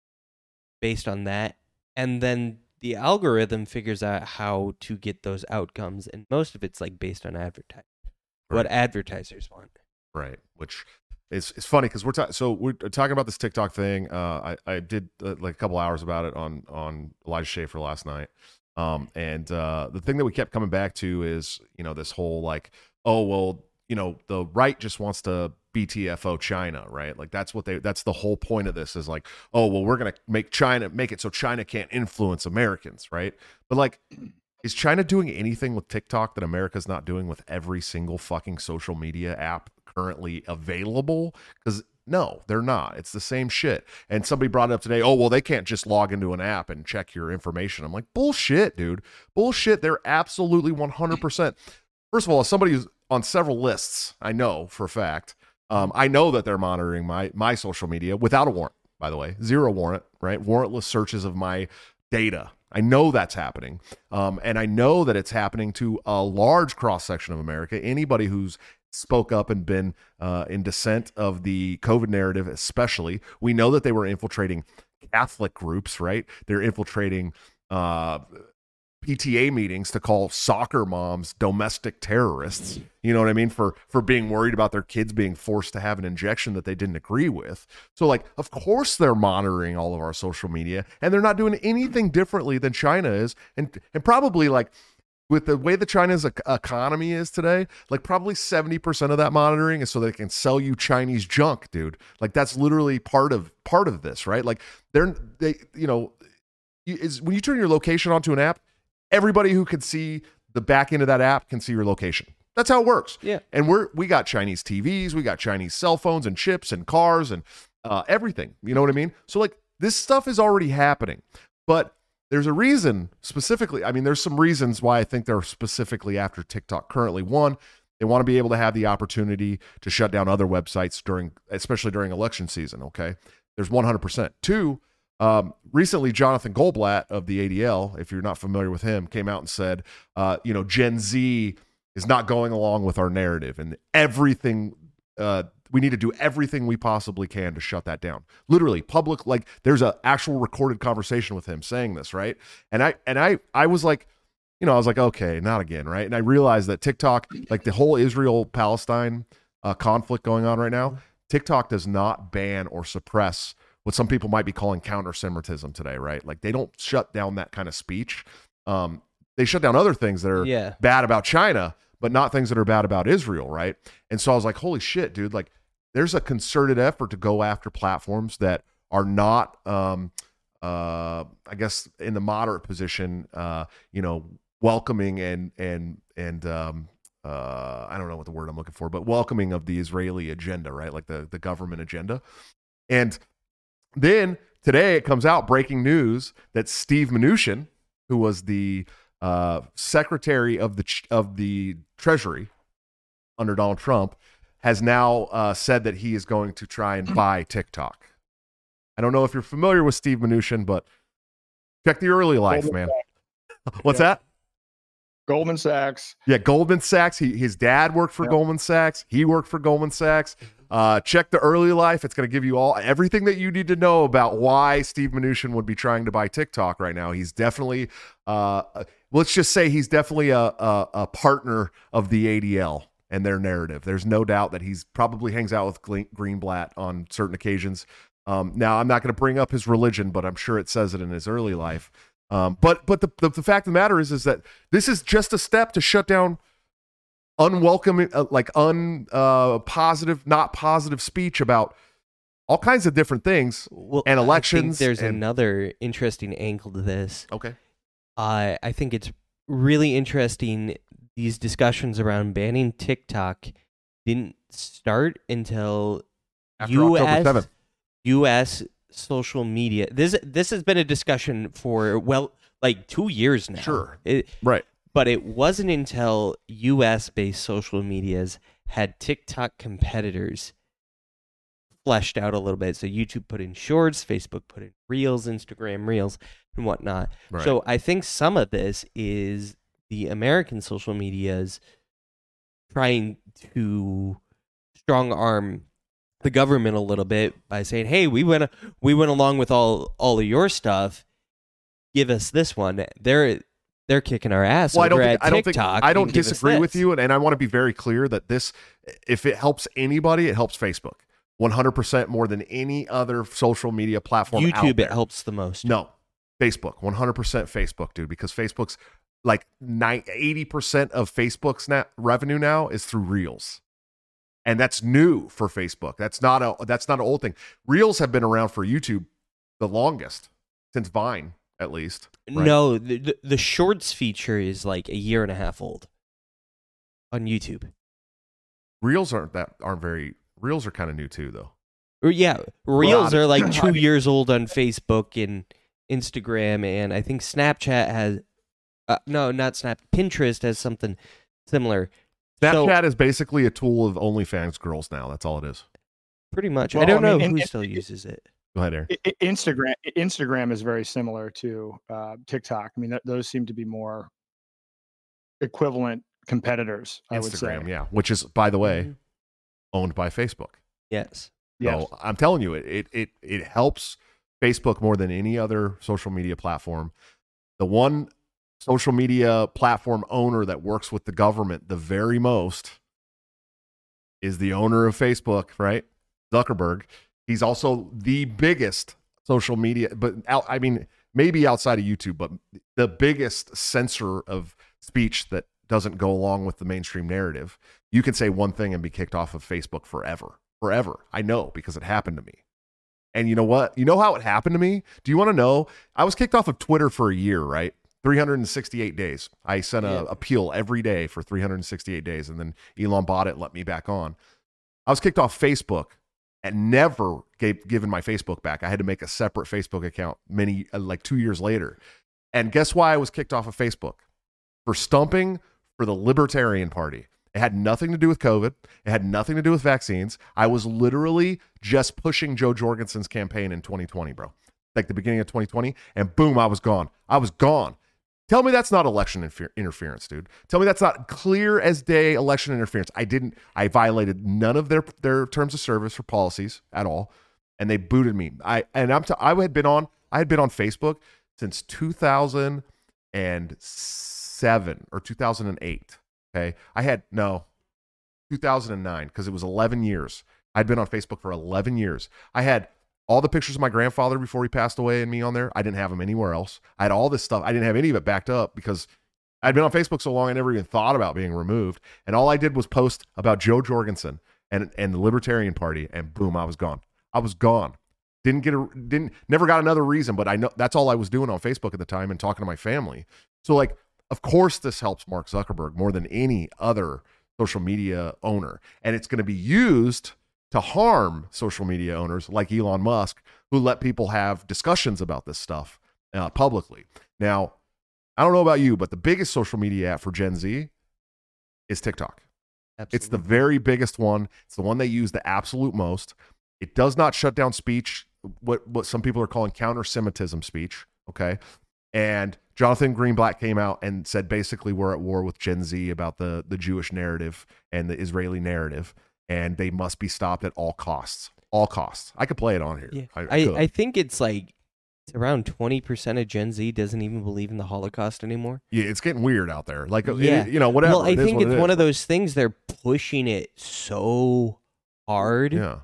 based on that. And then the algorithm figures out how to get those outcomes, and most of it's like based on advertising, right. What advertisers want. Right, which is it's funny because we're talking. So we're talking about this TikTok thing. Uh, I I did uh, like a couple hours about it on on Elijah Schaefer last night. Um, and uh, the thing that we kept coming back to is, you know, this whole like, oh well, you know, the right just wants to B T F O China, right? Like, that's what they, that's the whole point of this, is like, oh, well, we're going to make China, make it so China can't influence Americans, right? But like, is China doing anything with TikTok that America's not doing with every single fucking social media app currently available? Because no, they're not. It's the same shit. And somebody brought it up today, oh, well, they can't just log into an app and check your information. I'm like, bullshit, dude. Bullshit. They're absolutely one hundred percent. First of all, as somebody who's on several lists, I know for a fact, um, I know that they're monitoring my my social media without a warrant, by the way. Zero warrant, right? Warrantless searches of my data. I know that's happening. Um, and I know that it's happening to a large cross-section of America. Anybody who's spoke up and been uh, in dissent of the COVID narrative, especially. We know that they were infiltrating Catholic groups, right? They're infiltrating uh, P T A meetings to call soccer moms domestic terrorists. You know what I mean? For for being worried about their kids being forced to have an injection that they didn't agree with. So like, of course they're monitoring all of our social media, and they're not doing anything differently than China is. And and probably like, with the way that China's economy is today, like probably seventy percent of that monitoring is so they can sell you Chinese junk, dude. Like, that's literally part of part of this, right? Like, they're they you know, is when you turn your location onto an app, everybody who can see the back end of that app can see your location. That's how it works. Yeah. And we're we got Chinese T Vs, we got Chinese cell phones and chips and cars and uh, everything. You know what I mean? So like, this stuff is already happening, but there's a reason specifically. I mean, there's some reasons why I think they're specifically after TikTok currently. One, they want to be able to have the opportunity to shut down other websites during, especially during election season. Okay. There's one hundred percent. Two, Um, recently, Jonathan Goldblatt of the A D L, if you're not familiar with him, came out and said, uh, you know, Gen Z is not going along with our narrative, and everything, uh, we need to do everything we possibly can to shut that down. Literally, public, like, there's an actual recorded conversation with him saying this, right? And I, and I, I was like, you know, I was like, okay, not again, right? And I realized that TikTok, like the whole Israel-Palestine uh, conflict going on right now, TikTok does not ban or suppress what some people might be calling counter-Semitism today, right? Like they don't shut down that kind of speech. Um, they shut down other things that are Yeah. bad about China, but not things that are bad about Israel, right? And so I was like, holy shit, dude, like there's a concerted effort to go after platforms that are not, um, uh, I guess, in the moderate position, uh, you know, welcoming and and and um, uh, I don't know what the word I'm looking for, but welcoming of the Israeli agenda, right? Like the the government agenda. And then today it comes out, breaking news, that Steve Mnuchin, who was the uh, secretary of the of the Treasury under Donald Trump, has now uh, said that he is going to try and buy TikTok. I don't know if you're familiar with Steve Mnuchin, but check the early life, Goldman man. Sachs. What's Yeah. that? Goldman Sachs. Yeah, Goldman Sachs. He, his dad worked for Yeah. Goldman Sachs. He worked for Goldman Sachs. Uh, check the early life. It's going to give you all everything that you need to know about why Steve Mnuchin would be trying to buy TikTok right now. He's definitely, uh, let's just say he's definitely a, a, a partner of the A D L and their narrative. There's no doubt that he's probably hangs out with Gle- Greenblatt on certain occasions. Um, now, I'm not going to bring up his religion, but I'm sure it says it in his early life. Um, but but the, the the fact of the matter is is that this is just a step to shut down unwelcome, uh, like un uh, positive, not positive speech about all kinds of different things Well, and I think elections. there's and, another interesting angle to this. okay. Uh, I think it's really interesting. These discussions around banning TikTok didn't start until After October U S seventh. U S social media. This this has been a discussion for well, like two years now. Sure. It, Right. but it wasn't until U S based social medias had TikTok competitors fleshed out a little bit. So YouTube put in Shorts, Facebook put in Reels, Instagram Reels, and whatnot. Right. So I think some of this is the American social medias trying to strong arm the government a little bit by saying, "Hey, we went we went along with all all of your stuff. Give us this one." They're they're kicking our ass Well, I over don't at think, I don't think TikTok. I don't and give us disagree with this. you, and, and I want to be very clear that this, if it helps anybody, it helps Facebook one hundred percent more than any other social media platform out YouTube, there. it helps the most. No, Facebook, one hundred percent Facebook, dude, because Facebook's like eighty percent of Facebook's net revenue now is through Reels. And that's new for Facebook. That's not a that's not an old thing. Reels have been around for YouTube the longest, since Vine, at least. Right? No, the, the the Shorts feature is like a year and a half old on YouTube. Reels aren't that aren't very Reels are kind of new too, though. Or yeah, Reels Well, are like I two mean- years old on Facebook and Instagram, and I think Snapchat has. Uh, no, not Snap. Pinterest has something similar. So- Snapchat is basically a tool of OnlyFans girls now. That's all it is. Pretty much. I Well, don't I know mean, who and- still and- uses it. Go ahead, Aaron. I- I- Instagram Instagram is very similar to uh, TikTok. I mean, th- those seem to be more equivalent competitors. I would say. Instagram, yeah, which is, by the way, Mhm. owned by Facebook. Yes. Yes. So I'm telling you, it, it it it helps Facebook more than any other social media platform. The one social media platform owner that works with the government the very most is the owner of Facebook, right? Zuckerberg. He's also the biggest social media, but out, I mean, maybe outside of YouTube, but the biggest censor of speech that doesn't go along with the mainstream narrative. You can say one thing and be kicked off of Facebook forever. Forever. I know, because it happened to me. And you know what? You know how it happened to me? Do you want to know? I was kicked off of Twitter for a year, right? three hundred sixty-eight days. I sent a Yeah. appeal every day for three hundred sixty-eight days, and then Elon bought it, let me back on. I was kicked off Facebook and never gave given my Facebook back. I had to make a separate Facebook account many uh, like two years later. And guess why I was kicked off of Facebook? For stumping for the Libertarian Party. It had nothing to do with COVID. It had nothing to do with vaccines. I was literally just pushing Joe Jorgensen's campaign in twenty twenty, bro. Like the beginning of twenty twenty, and boom, I was gone. I was gone. Tell me that's not election infer- interference, dude. Tell me that's not clear as day election interference. I didn't, I violated none of their, their terms of service or policies at all. And they booted me. I, and I'm, t- I had been on, I had been on Facebook since two thousand seven or two thousand eight. Okay. I had, no, two thousand nine, because it was eleven years. I'd been on Facebook for eleven years. I had all the pictures of my grandfather before he passed away and me on there. I didn't have them anywhere else. I had all this stuff. I didn't have any of it backed up because I'd been on Facebook so long I never even thought about being removed. And all I did was post about Joe Jorgensen and, and the Libertarian Party, and boom, I was gone. I was gone. Didn't get a, didn't, never got another reason, but I know that's all I was doing on Facebook at the time and talking to my family. So like, of course this helps Mark Zuckerberg more than any other social media owner. And it's going to be used to harm social media owners like Elon Musk, who let people have discussions about this stuff uh, publicly. Now, I don't know about you, but the biggest social media app for Gen Z is TikTok. Absolutely. It's the very biggest one. It's the one they use the absolute most. It does not shut down speech, what, what some people are calling counter-Semitism speech, okay? And Jonathan Greenblatt came out and said basically we're at war with Gen Z about the, the Jewish narrative and the Israeli narrative, and they must be stopped at all costs. All costs. I could play it on here. Yeah. I, I, I, I think it's like it's around twenty percent of Gen Z doesn't even believe in the Holocaust anymore. Yeah, it's getting weird out there. Like, yeah. it, you know, whatever. Well, I it think it's it one is. of those things they're pushing it so hard yeah.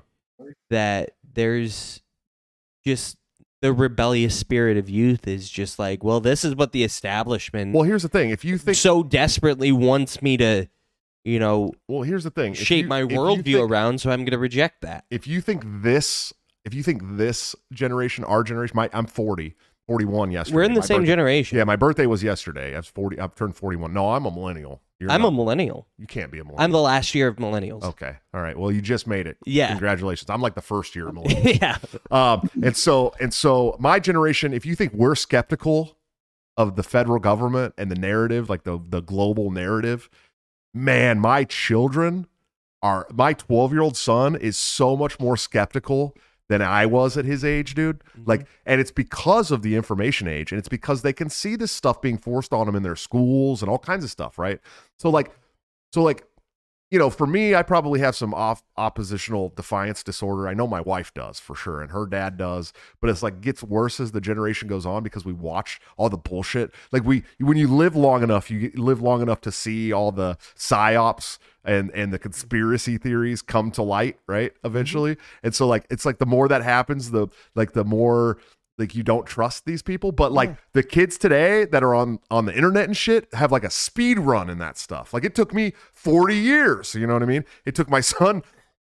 that there's just the rebellious spirit of youth is just like, well, this is what the establishment Well, here's the thing. If you think so desperately wants me to, you know, well, here's the thing. If shape you- my if you worldview think- around, so I'm going to reject that. If you think this, if you think this generation, our generation, my, I'm forty, forty-one yesterday. We're in the My same birthday- generation. Yeah, my birthday was yesterday. I was forty. I've turned forty-one. No, I'm a millennial. You're I'm not. a millennial. You can't be a millennial. I'm the last year of millennials. Okay. All right. Well, you just made it. Yeah. Congratulations. I'm like the first year of millennials. yeah. Um, and so and so my generation, if you think we're skeptical of the federal government and the narrative, like the the global narrative, man, my children are my twelve-year-old son is so much more skeptical than I was at his age, dude. Mm-hmm. Like, and it's because of the information age, and it's because they can see this stuff being forced on them in their schools and all kinds of stuff, right? So like, so like, you know, for me, I probably have some off oppositional defiance disorder. I know my wife does for sure, and her dad does, but it's like gets worse as the generation goes on because we watch all the bullshit. Like we, when you live long enough, you live long enough to see all the psyops and and the conspiracy theories come to light, right? Eventually, and so like it's like the more that happens, the like the more like you don't trust these people. But like Yeah. the kids today that are on on the internet and shit have like a speed run in that stuff. Like it took me forty years, you know what I mean? It took my son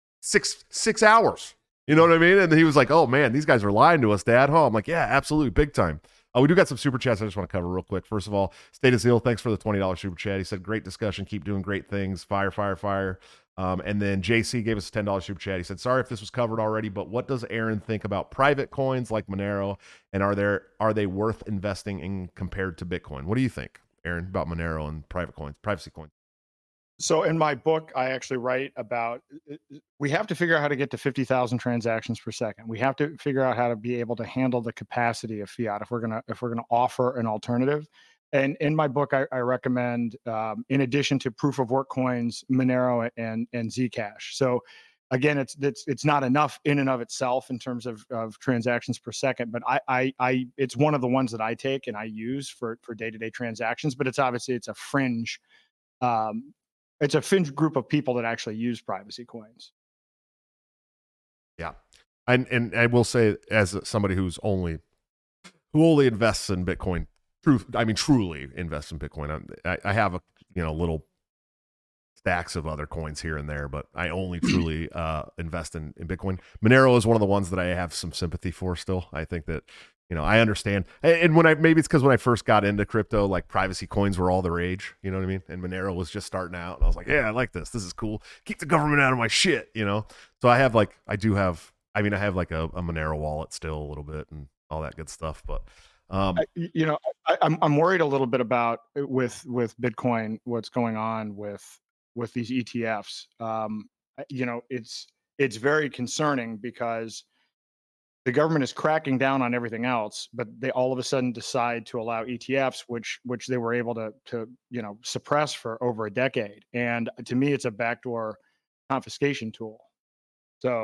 six six hours, you know what I mean? And he was like, "Oh man, these guys are lying to us, Dad." Huh? I'm like, "Yeah, absolutely, big time." Oh, we do got some super chats I just want to cover real quick. First of all, State of Zeal, thanks for the twenty dollars super chat. He said, "Great discussion, keep doing great things. Fire, fire, fire." Um, and then J C gave us a ten dollars super chat. He said, "Sorry if this was covered already, but what does Aaron think about private coins like Monero, and are there are they worth investing in compared to Bitcoin?" What do you think, Aaron, about Monero and private coins, privacy coins? So in my book, I actually write about we have to figure out how to get to fifty thousand transactions per second. We have to figure out how to be able to handle the capacity of fiat if we're gonna if we're gonna offer an alternative. And in my book, I, I recommend, um, in addition to proof of work coins, Monero and and Zcash. So again, it's it's it's not enough in and of itself in terms of, of transactions per second, but I, I I it's one of the ones that I take and I use for for day to day transactions. But it's obviously it's a fringe. Um, It's a fringe group of people that actually use privacy coins. Yeah, and and I will say, as somebody who's only who only invests in Bitcoin, true, I mean, truly invests in Bitcoin. I, I have a you know little stacks of other coins here and there, but I only truly uh, invest in, in Bitcoin. Monero is one of the ones that I have some sympathy for. Still, I think that. You know, I understand. And when I, maybe it's because when I first got into crypto, like privacy coins were all the rage, you know what I mean? And Monero was just starting out. And I was like, yeah, I like this. This is cool. Keep the government out of my shit, you know? So I have like, I do have, I mean, I have like a, a Monero wallet still a little bit and all that good stuff. But, um, I, you know, I, I'm I'm worried a little bit about with with Bitcoin, what's going on with with these E T Fs. Um, you know, it's it's very concerning because the government is cracking down on everything else, but they all of a sudden decide to allow E T Fs, which which they were able to to you know suppress for over a decade. And to me, it's a backdoor confiscation tool. So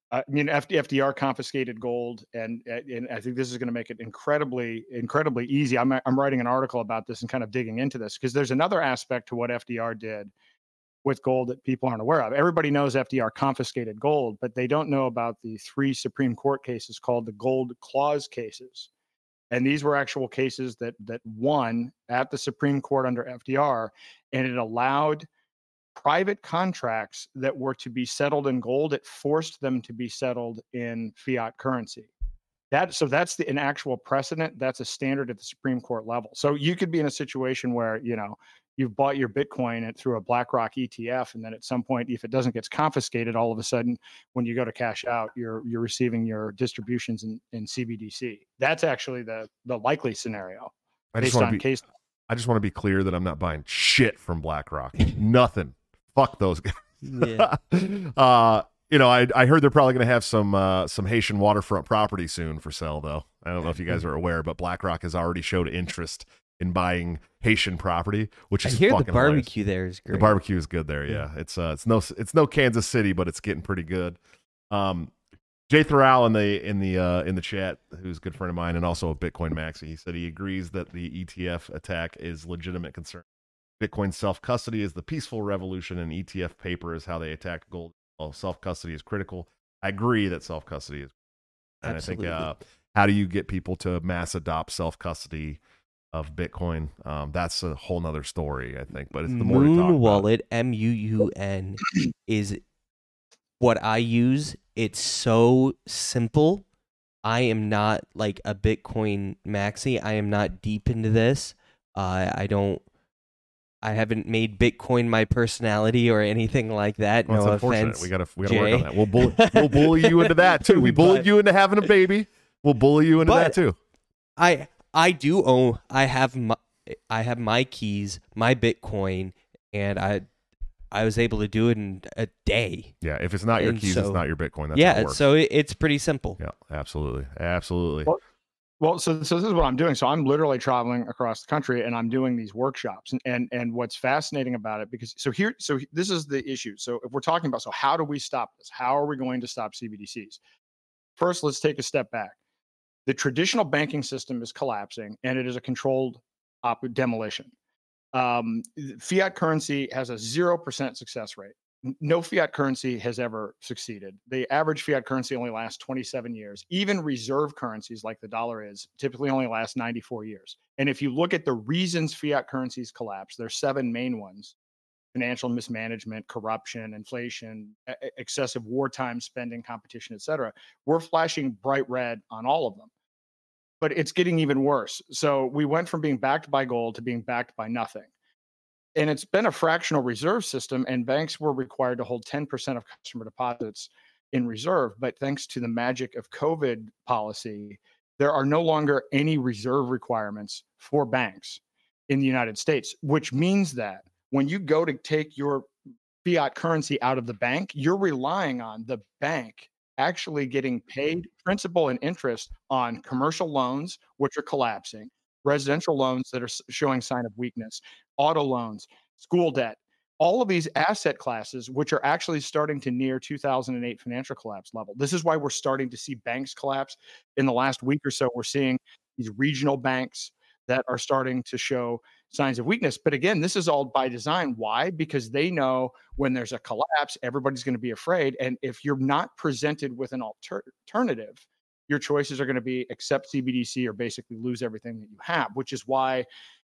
I mean, F D R confiscated gold, and and I think this is going to make it incredibly, incredibly easy. I'm I'm writing an article about this and kind of digging into this because there's another aspect to what F D R did with gold that people aren't aware of. Everybody knows F D R confiscated gold, but they don't know about the three Supreme Court cases called the Gold Clause cases. And these were actual cases that that won at the Supreme Court under F D R, and it allowed private contracts that were to be settled in gold. It forced them to be settled in fiat currency. That so that's the, an actual precedent. That's a standard at the Supreme Court level. So you could be in a situation where, you know, you've bought your Bitcoin through a BlackRock E T F, and then at some point, if it doesn't get confiscated, all of a sudden, when you go to cash out, you're you're receiving your distributions in, in C B D C. That's actually the the likely scenario. I just based want on to be case. I just want to be clear that I'm not buying shit from BlackRock. Nothing. Fuck those guys. Yeah. uh, you know, I I heard they're probably going to have some uh, some Haitian waterfront property soon for sale, though. I don't know if you guys are aware, but BlackRock has already showed interest in buying Haitian property, which I is hear the fucking hilarious. barbecue there is great. The barbecue is good there, yeah. It's uh, it's no it's no Kansas City, but it's getting pretty good. Um, Jay Thoral in the in the uh, in the chat, who's a good friend of mine and also a Bitcoin maxi, he said he agrees that the E T F attack is legitimate concern. Bitcoin self-custody is the peaceful revolution, and E T F paper is how they attack gold. Well, self-custody is critical. I agree that self-custody is, and Absolutely. I think uh, how do you get people to mass adopt self-custody of Bitcoin? Um, that's a whole nother story, I think. But it's the more to talk Moon about. Wallet, M U U N, is what I use. It's so simple. I am not like a Bitcoin maxi. I am not deep into this. Uh, I don't. I haven't made Bitcoin my personality or anything like that. Well, no it's unfortunate. offense. We gotta we gotta Jay. work on that. We'll bully, we'll bully you into that too. We bullied But- you into having a baby. We'll bully you into But- that too. I I do own. I have my I have my keys, my Bitcoin, and I I was able to do it in a day. Yeah, if it's not your And keys, it's so- not your Bitcoin. That's how it yeah, works. so it, it's pretty simple. yeah, absolutely, absolutely. Well, Well, so so this is what I'm doing. So I'm literally traveling across the country and I'm doing these workshops. And and and what's fascinating about it, because so here, so this is the issue. So if we're talking about, so how do we stop this? How are we going to stop C B D Cs? First, let's take a step back. The traditional banking system is collapsing, and it is a controlled op- demolition. Um, fiat currency has a zero percent success rate. No fiat currency has ever succeeded. The average fiat currency only lasts twenty-seven years. Even reserve currencies like the dollar is typically only last ninety-four years. And if you look at the reasons fiat currencies collapse, there's seven main ones: financial mismanagement, corruption, inflation, e- excessive wartime spending, competition, et cetera. We're flashing bright red on all of them. But it's getting even worse. So we went from being backed by gold to being backed by nothing. And it's been a fractional reserve system, and banks were required to hold ten percent of customer deposits in reserve. But thanks to the magic of COVID policy, there are no longer any reserve requirements for banks in the United States, which means that when you go to take your fiat currency out of the bank, you're relying on the bank actually getting paid principal and interest on commercial loans, which are collapsing, residential loans that are s- showing sign of weakness, auto loans, school debt, all of these asset classes, which are actually starting to near two thousand eight financial collapse level. This is why we're starting to see banks collapse. In the last week or so, we're seeing these regional banks that are starting to show signs of weakness. But again, this is all by design. Why? Because they know when there's a collapse, everybody's going to be afraid. And if you're not presented with an alter- alternative, your choices are going to be accept C B D C or basically lose everything that you have, which is why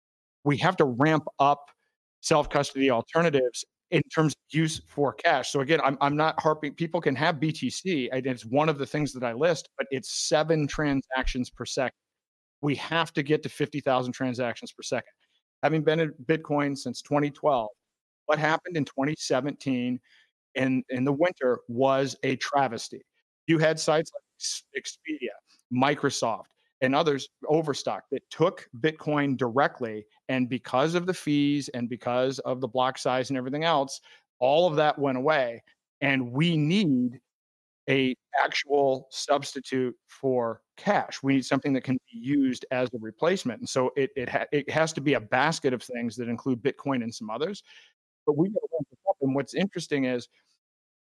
we have to ramp up self-custody alternatives in terms of use for cash. So again, I'm, I'm not harping, people can have B T C, and it's one of the things that I list, but it's seven transactions per second. We have to get to fifty thousand transactions per second. Having been in Bitcoin since twenty twelve, what happened in twenty seventeen in, in the winter was a travesty. You had sites like Expedia, Microsoft, and others, Overstock, that took Bitcoin directly. And because of the fees and because of the block size and everything else, all of that went away. And we need a actual substitute for cash. We need something that can be used as a replacement. And so it it, ha- it has to be a basket of things that include Bitcoin and some others. But we got to ramp this up. And what's interesting is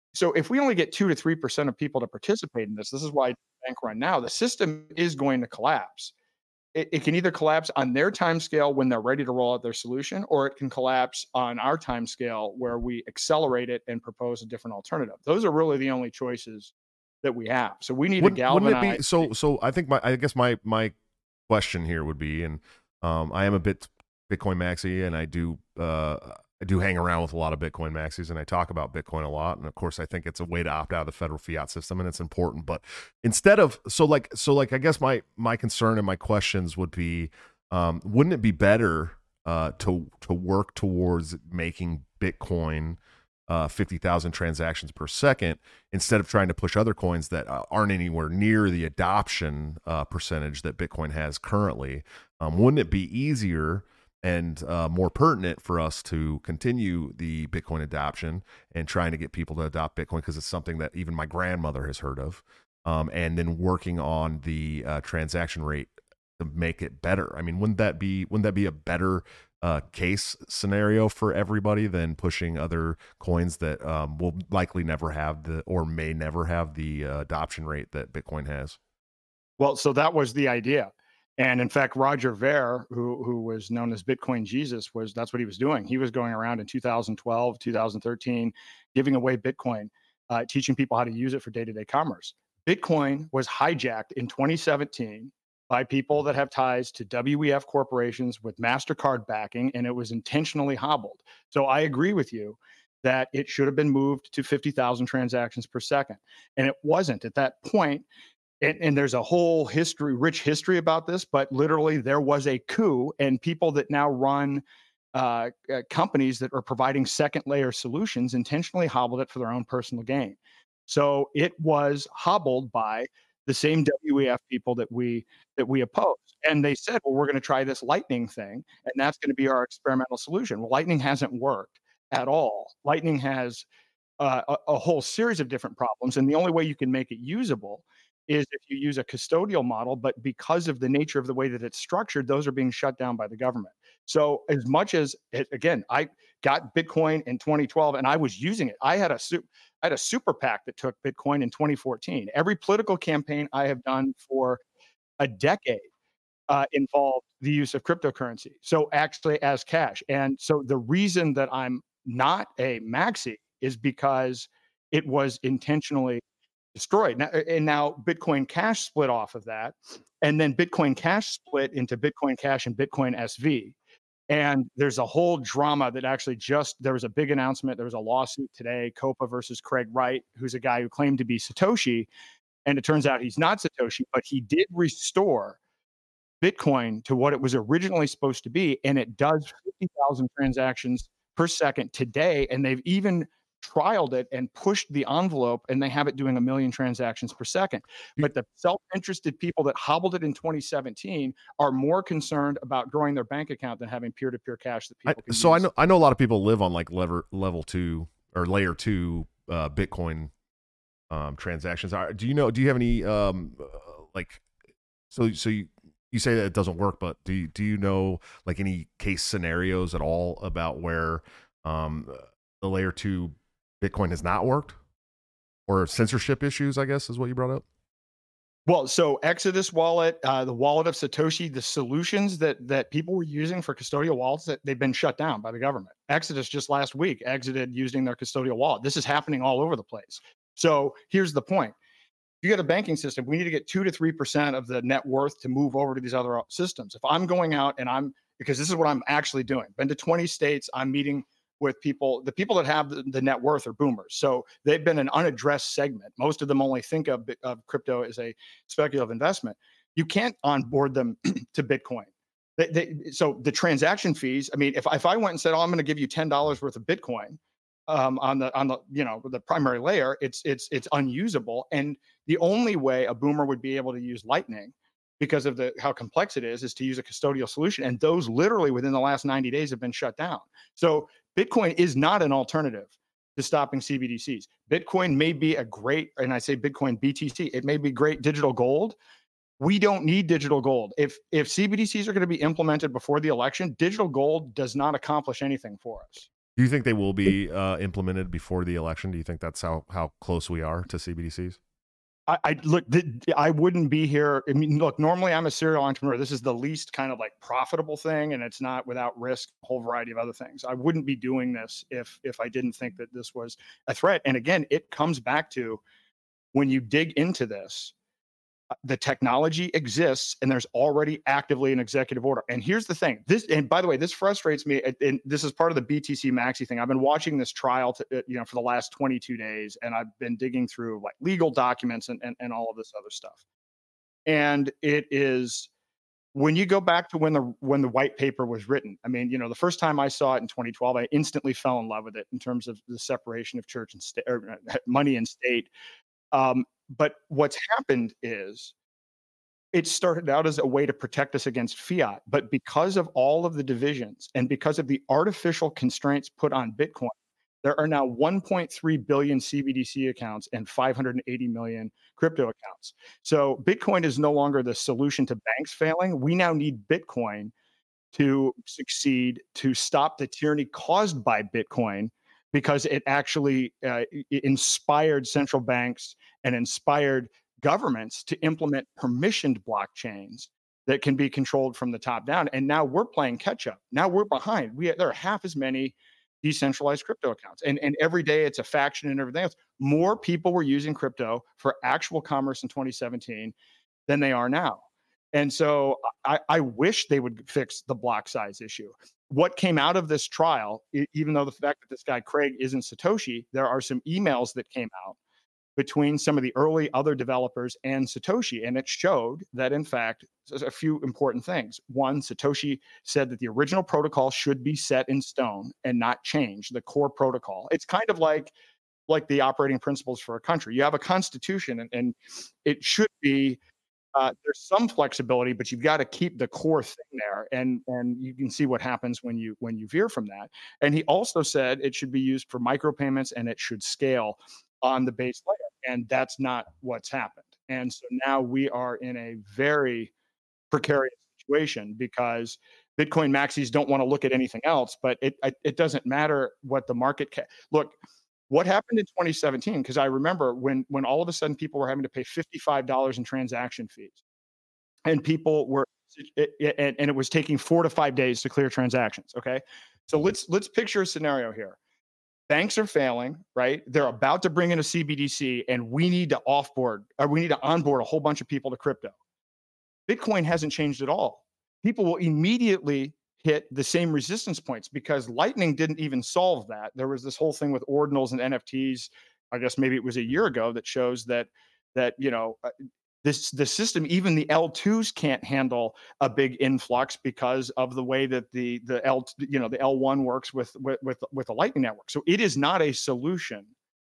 So if we only get two to three percent of people to participate in this, this is why bank run now, the system is going to collapse. It, it can either collapse on their time scale when they're ready to roll out their solution, or it can collapse on our time scale where we accelerate it and propose a different alternative. Those are really the only choices that we have. So we need wouldn't, to galvanize. Wouldn't it be so? So I think my I guess my my question here would be, and um, I am a bit Bitcoin maxi, and I do uh, I do hang around with a lot of Bitcoin maxis, and I talk about Bitcoin a lot. And of course, I think it's a way to opt out of the federal fiat system, and it's important. But instead of so like so like I guess my my concern and my questions would be, um, wouldn't it be better uh, to to work towards making Bitcoin uh, fifty thousand transactions per second instead of trying to push other coins that uh, aren't anywhere near the adoption uh, percentage that Bitcoin has currently? Um, wouldn't it be easier and uh, more pertinent for us to continue the Bitcoin adoption and trying to get people to adopt Bitcoin, because it's something that even my grandmother has heard of, um, and then working on the uh, transaction rate to make it better? I mean, wouldn't that be wouldn't that be a better uh, case scenario for everybody than pushing other coins that um, will likely never have the or may never have the uh, adoption rate that Bitcoin has? Well, so that was the idea. And in fact, Roger Ver, who who was known as Bitcoin Jesus, was that's what he was doing. He was going around in two thousand twelve, two thousand thirteen, giving away Bitcoin, uh, teaching people how to use it for day-to-day commerce. Bitcoin was hijacked in twenty seventeen by people that have ties to W E F corporations with MasterCard backing, and it was intentionally hobbled. So I agree with you that it should have been moved to fifty thousand transactions per second. And it wasn't at that point. And, and there's a whole history, rich history about this, but literally there was a coup, and people that now run uh, uh, companies that are providing second layer solutions intentionally hobbled it for their own personal gain. So it was hobbled by the same W E F people that we that we oppose. And they said, well, we're going to try this Lightning thing, and that's going to be our experimental solution. Well, Lightning hasn't worked at all. Lightning has uh, a, a whole series of different problems, and the only way you can make it usable is if you use a custodial model, but because of the nature of the way that it's structured, those are being shut down by the government. So as much as, it, again, I got Bitcoin in twenty twelve and I was using it. I had a su- I had a super PAC that took Bitcoin in twenty fourteen. Every political campaign I have done for a decade uh, involved the use of cryptocurrency. So actually as cash. And so the reason that I'm not a maxi is because it was intentionally destroyed. Now, and now Bitcoin Cash split off of that, and then Bitcoin Cash split into Bitcoin Cash and Bitcoin S V. And there's a whole drama that actually just there was a big announcement. There was a lawsuit today, Copa versus Craig Wright, who's a guy who claimed to be Satoshi, and it turns out he's not Satoshi, but he did restore Bitcoin to what it was originally supposed to be, and it does fifty thousand transactions per second today, and they've even trialed it and pushed the envelope, and they have it doing a million transactions per second. But the self-interested people that hobbled it in twenty seventeen are more concerned about growing their bank account than having peer-to-peer cash that people I, can so use. I know I know a lot of people live on like lever level two or layer two uh, Bitcoin um, transactions. Are, do you know? Do you have any um, uh, like? So so you. You say that it doesn't work, but do you, do you know like any case scenarios at all about where um, the layer two Bitcoin has not worked, or censorship issues, I guess is what you brought up? Well, so Exodus wallet, uh, the wallet of Satoshi, the solutions that that people were using for custodial wallets, that they've been shut down by the government. Exodus just last week exited using their custodial wallet. This is happening all over the place. So here's the point. You get a banking system, we need to get two to three percent of the net worth to move over to these other systems. If I'm going out and I'm, because this is what I'm actually doing, been to twenty states, I'm meeting with people, the people that have the, the net worth are boomers. So they've been an unaddressed segment. Most of them only think of, of crypto as a speculative investment. You can't onboard them to Bitcoin. They, they, so the transaction fees, I mean, if, if I went and said, oh, I'm going to give you ten dollars worth of Bitcoin, Um, on the on the you know the primary layer, it's it's it's unusable. And the only way a boomer would be able to use Lightning, because of the how complex it is, is to use a custodial solution. And those literally within the last ninety days have been shut down. So Bitcoin is not an alternative to stopping C B D Cs. Bitcoin may be a great, and I say Bitcoin B T C, it may be great digital gold. We don't need digital gold. If if C B D Cs are going to be implemented before the election, digital gold does not accomplish anything for us. Do you think they will be uh, implemented before the election? Do you think that's how, how close we are to C B D Cs? I, I look, th- I wouldn't be here. I mean, look, normally I'm a serial entrepreneur. This is the least kind of like profitable thing, and it's not without risk, a whole variety of other things. I wouldn't be doing this if if I didn't think that this was a threat. And again, it comes back to when you dig into this, uh, the technology exists and there's already actively an executive order. And here's the thing, this, and by the way, this frustrates me. And and this is part of the B T C Maxi thing. I've been watching this trial, to, uh, you know, for the last twenty-two days, and I've been digging through like legal documents and, and, and all of this other stuff. And it is, when you go back to when the when the white paper was written, I mean, you know, the first time I saw it in twenty twelve, I instantly fell in love with it in terms of the separation of church and state, or uh, money and state. Um, but what's happened is it started out as a way to protect us against fiat. But because of all of the divisions and because of the artificial constraints put on Bitcoin, there are now one point three billion C B D C accounts and five hundred eighty million crypto accounts. So Bitcoin is no longer the solution to banks failing. We now need Bitcoin to succeed, to stop the tyranny caused by Bitcoin, because it actually uh, inspired central banks and inspired governments to implement permissioned blockchains that can be controlled from the top down. And now we're playing catch up. Now we're behind. We there are half as many decentralized crypto accounts, and and every day it's a faction and everything else. More people were using crypto for actual commerce in twenty seventeen than they are now. And so I, I wish they would fix the block size issue. What came out of this trial, even though the fact that this guy Craig isn't Satoshi, there are some emails that came out between some of the early other developers and Satoshi. And it showed that, in fact, a few important things. One, Satoshi said that the original protocol should be set in stone and not change, the core protocol. It's kind of like, like the operating principles for a country. You have a constitution, and, and it should be, uh, there's some flexibility, but you've got to keep the core thing there. And, and you can see what happens when you, when you veer from that. And he also said it should be used for micropayments and it should scale on the base layer. And that's not what's happened. And so now we are in a very precarious situation because Bitcoin maxis don't want to look at anything else, but it it doesn't matter what the market ca- look. What happened in twenty seventeen? Because I remember when when all of a sudden people were having to pay fifty-five dollars in transaction fees, and people were it, it, and, and it was taking four to five days to clear transactions. Okay, so let's let's picture a scenario here. Banks are failing, right? They're about to bring in a C B D C, and we need to offboard, or we need to onboard a whole bunch of people to crypto. Bitcoin hasn't changed at all. People will immediately hit the same resistance points because Lightning didn't even solve that. There was this whole thing with ordinals and N F Ts. I guess maybe it was a year ago that shows that that you know this the system, even the L twos can't handle a big influx because of the way that the the L you know the L one works with with with, with the Lightning Network. So it is not a solution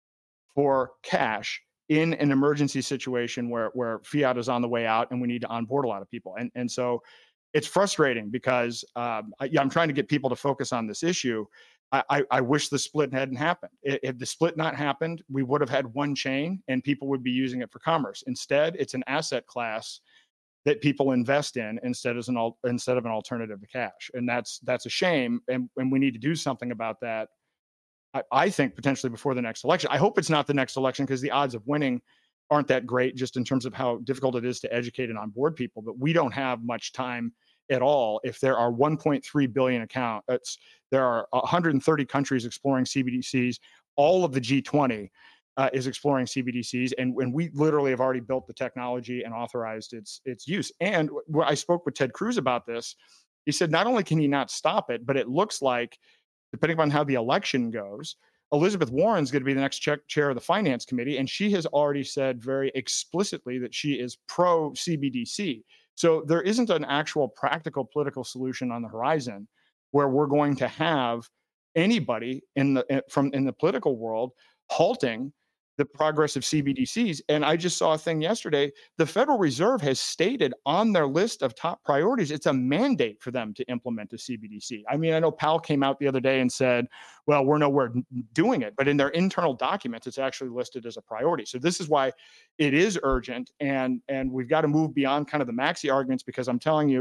for cash in an emergency situation where where fiat is on the way out and we need to onboard a lot of people. And and so it's frustrating because um, I, I'm trying to get people to focus on this issue. I, I, I wish the split hadn't happened. If the split not happened, we would have had one chain and people would be using it for commerce. Instead, it's an asset class that people invest in instead as an al- instead of an alternative to cash, and that's that's a shame. And, and we need to do something about that. I, I think potentially before the next election. I hope it's not the next election because the odds of winning aren't that great, just in terms of how difficult it is to educate and onboard people. But we don't have much time at all. If there are one point three billion accounts, there are one hundred thirty countries exploring C B D Cs. All of the G twenty uh, is exploring C B D Cs, and, and we literally have already built the technology and authorized its its use. And when I spoke with Ted Cruz about this, he said not only can he not stop it, but it looks like, depending on how the election goes, Elizabeth Warren's going to be the next che- chair of the Finance Committee, and she has already said very explicitly that she is pro C B D C. So there isn't an actual practical political solution on the horizon where we're going to have anybody in the from in the political world halting the progress of C B D Cs. And I just saw a thing yesterday. The Federal Reserve has stated on their list of top priorities, it's a mandate for them to implement a C B D C. I mean, I know Powell came out the other day and said, well, we're nowhere doing it. But in their internal documents, it's actually listed as a priority. So this is why it is urgent. And, and we've got to move beyond kind of the maxi arguments, because I'm telling you,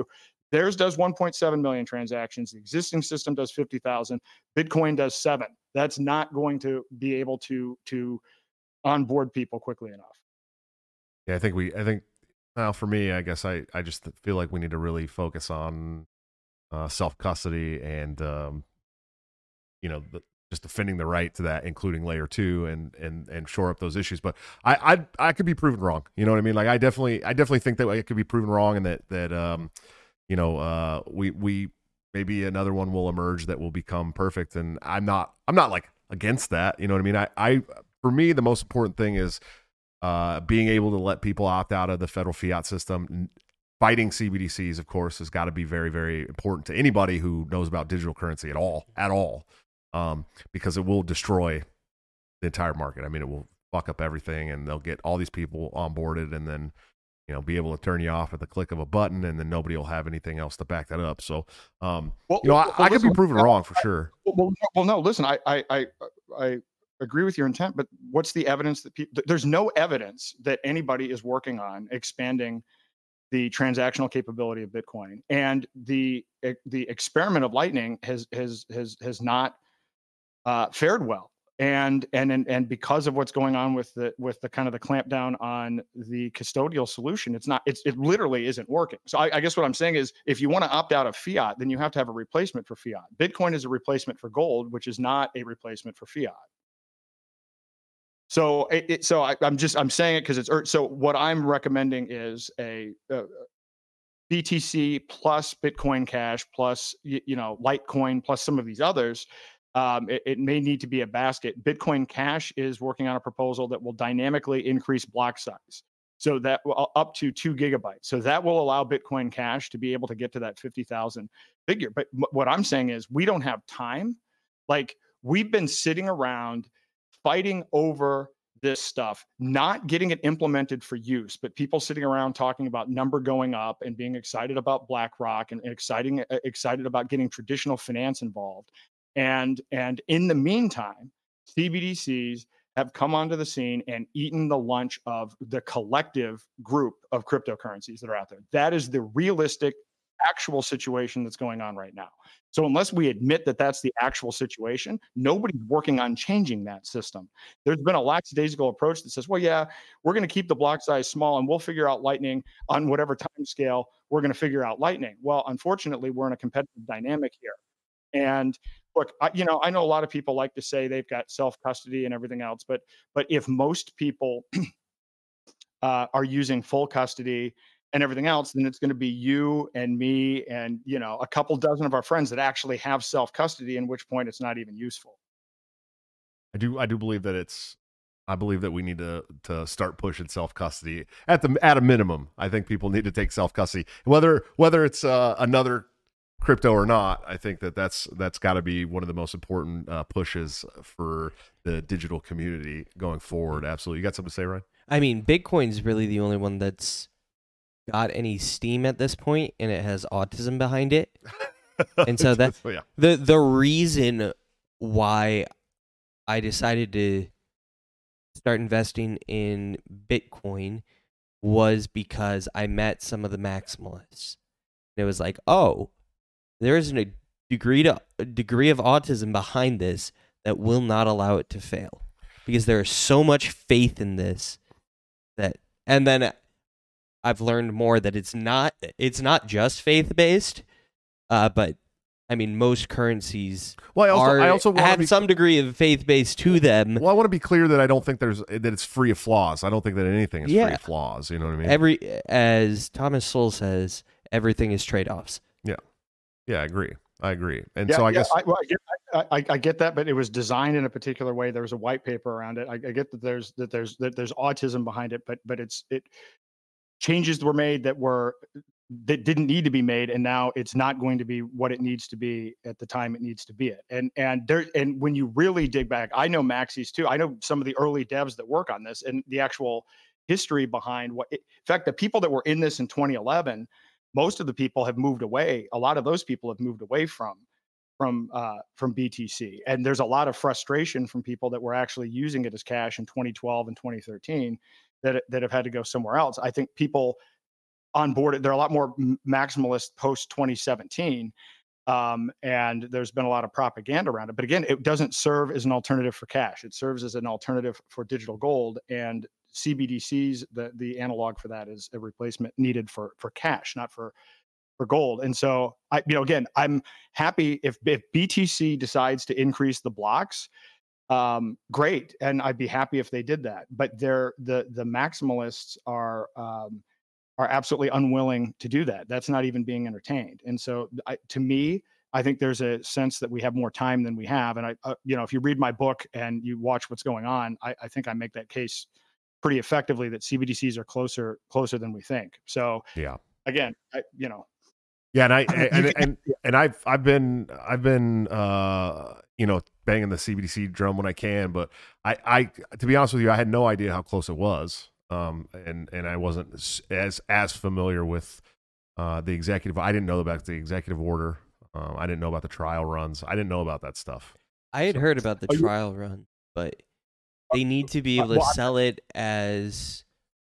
Theirs does one point seven million transactions. The existing system does fifty thousand. Bitcoin does seven. That's not going to be able to to onboard people quickly enough. Yeah, I think we. I think now for me, I guess I I just feel like we need to really focus on uh, self custody and um, you know the, just defending the right to that, including layer two, and and and shore up those issues. But I I I could be proven wrong. You know what I mean? Like I definitely I definitely think that I could be proven wrong, and that that um you know uh we we maybe another one will emerge that will become perfect. And I'm not I'm not like against that. You know what I mean? I I for me the most important thing is uh being able to let people opt out of the federal fiat system. Fighting C B D Cs, of course, has got to be very very important to anybody who knows about digital currency at all at all. Um, because it will destroy the entire market. I mean, it will fuck up everything, and they'll get all these people onboarded, and then you know be able to turn you off at the click of a button, and then nobody will have anything else to back that up. So, um, well, you know, I, well, I could listen, be proven wrong for sure. Well, well, no, listen, I, I, I, I agree with your intent, but what's the evidence that people? There's no evidence that anybody is working on expanding the transactional capability of Bitcoin, and the the experiment of Lightning has has has has not uh, fared well. And, and and and because of what's going on with the with the kind of the clampdown on the custodial solution, it's not it's it literally isn't working. So I, I guess what I'm saying is, if you want to opt out of fiat, then you have to have a replacement for fiat. Bitcoin is a replacement for gold, which is not a replacement for fiat. So it, it so I, I'm just I'm saying it because it's so what I'm recommending is a, a B T C plus Bitcoin Cash plus you, you know Litecoin plus some of these others. Um, it, it may need to be a basket. Bitcoin Cash is working on a proposal that will dynamically increase block size, so that will, up to two gigabytes. So that will allow Bitcoin Cash to be able to get to that fifty thousand figure. But m- what I'm saying is we don't have time. Like we've been sitting around fighting over this stuff, not getting it implemented for use, but people sitting around talking about number going up and being excited about BlackRock and exciting excited about getting traditional finance involved. And and in the meantime, C B D Cs have come onto the scene and eaten the lunch of the collective group of cryptocurrencies that are out there. That is the realistic, actual situation that's going on right now. So unless we admit that that's the actual situation, nobody's working on changing that system. There's been a lackadaisical approach that says, well, yeah, we're going to keep the block size small and we'll figure out Lightning on whatever time scale we're going to figure out Lightning. Well, unfortunately, we're in a competitive dynamic here. And look, I, you know, I know a lot of people like to say they've got self-custody and everything else, but but if most people uh, are using full custody and everything else, then it's going to be you and me and you know a couple dozen of our friends that actually have self-custody. In which point, it's not even useful. I do I do believe that it's. I believe that we need to to start pushing self custody at the at a minimum. I think people need to take self custody, whether whether it's uh, another crypto or not. I think that that's that's got to be one of the most important uh, pushes for the digital community going forward. Absolutely. You got something to say, Ryan? I mean, Bitcoin's really the only one that's got any steam at this point, and it has autism behind it. And so that yeah. the the reason why I decided to start investing in Bitcoin was because I met some of the maximalists. And it was like, oh, there is a degree to a degree of autism behind this that will not allow it to fail, because there is so much faith in this that, and then I've learned more that it's not it's not just faith based, uh, but I mean most currencies well, I also, are I also have be, some degree of faith based to them. Well, I want to be clear that I don't think there's that it's free of flaws. I don't think that anything is Yeah. free of flaws. You know what I mean? Every as Thomas Sowell says, everything is trade offs. Yeah, yeah, I agree. I agree. And yeah, so I yeah, guess I, well, I, get, I, I, I get that, but it was designed in a particular way. There was a white paper around it. I, I get that there's that there's that there's autism behind it, but but it's it changes were made that were that didn't need to be made, and now it's not going to be what it needs to be at the time it needs to be it. And and there and when you really dig back, I know Maxis too. I know some of the early devs that work on this and the actual history behind what. It, in fact, the people that were in this in twenty eleven, most of the people have moved away. A lot of those people have moved away from from uh, from B T C, and there's a lot of frustration from people that were actually using it as cash in twenty twelve and twenty thirteen that that have had to go somewhere else. I think people onboarded. They're a lot more maximalist post twenty seventeen. Um, and there's been a lot of propaganda around it. But again, it doesn't serve as an alternative for cash. It serves as an alternative for digital gold. And C B D Cs, the the analog for that is a replacement needed for for cash, not for for gold. And so I, you know, again, I'm happy if if B T C decides to increase the blocks, um, great, and I'd be happy if they did that. But they're the the maximalists are. Um, are absolutely unwilling to do that. That's not even being entertained. And so I, to me, I think there's a sense that we have more time than we have. And I, uh, you know, if you read my book and you watch what's going on, I, I think I make that case pretty effectively that C B D Cs are closer, closer than we think. So yeah, again, I, you know, yeah. And I, and, and, and I've, I've been, I've been, uh, you know, banging the C B D C drum when I can, but I, I, to be honest with you, I had no idea how close it was. Um, and, and I wasn't as, as familiar with, uh, the executive. I didn't know about the executive order. Um, I didn't know about the trial runs. I didn't know about that stuff. I had So- heard about the Oh, you- trial run, but they need to be able to Well, I- sell it as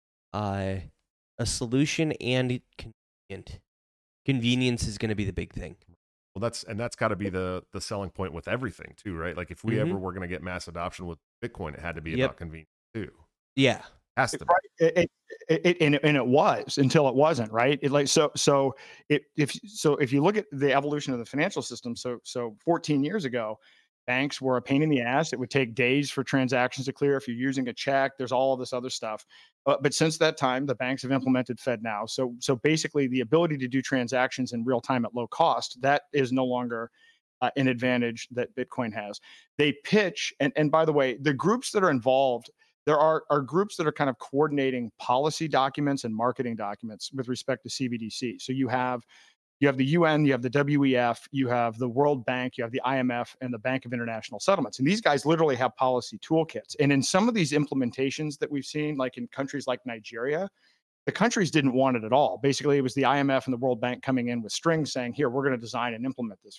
uh, a solution and convenient. Convenience is going to be the big thing. Well, that's, and that's gotta be the, the selling point with everything too, right? Like if we Mhm. ever were going to get mass adoption with Bitcoin, it had to be Yep. about convenience too. Yeah. Has to be. Right. It, it, it, and, it, and it was until it wasn't, right? It like so so it if so if you look at the evolution of the financial system, so so fourteen years ago, banks were a pain in the ass. It would take days for transactions to clear. If you're using a check, there's all this other stuff. Uh, but since that time, the banks have implemented FedNow. So so basically, the ability to do transactions in real time at low cost, that is no longer uh, an advantage that Bitcoin has. They pitch, and and by the way, the groups that are involved. There are, are groups that are kind of coordinating policy documents and marketing documents with respect to C B D C. So you have you have the U N, you have the W E F, you have the World Bank, you have the I M F, and the Bank of International Settlements. And these guys literally have policy toolkits. And in some of these implementations that we've seen, like in countries like Nigeria, the countries didn't want it at all. Basically, it was the I M F and the World Bank coming in with strings saying, here, we're going to design and implement this.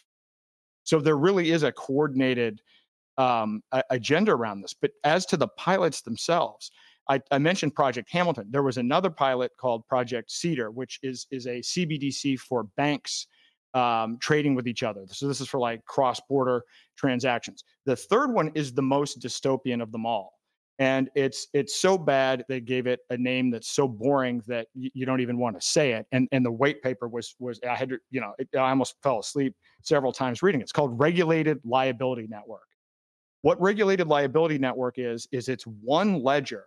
So there really is a coordinated um, a- agenda around this. But as to the pilots themselves, I, I mentioned Project Hamilton. There was another pilot called Project Cedar, which is is a C B D C for banks um, trading with each other. So this is for like cross-border transactions. The third one is the most dystopian of them all. And it's it's so bad they gave it a name that's so boring that y- you don't even want to say it. And and the white paper was was I had to, you know it, I almost fell asleep several times reading it. It's called Regulated Liability Network. What Regulated Liability Network is, is it's one ledger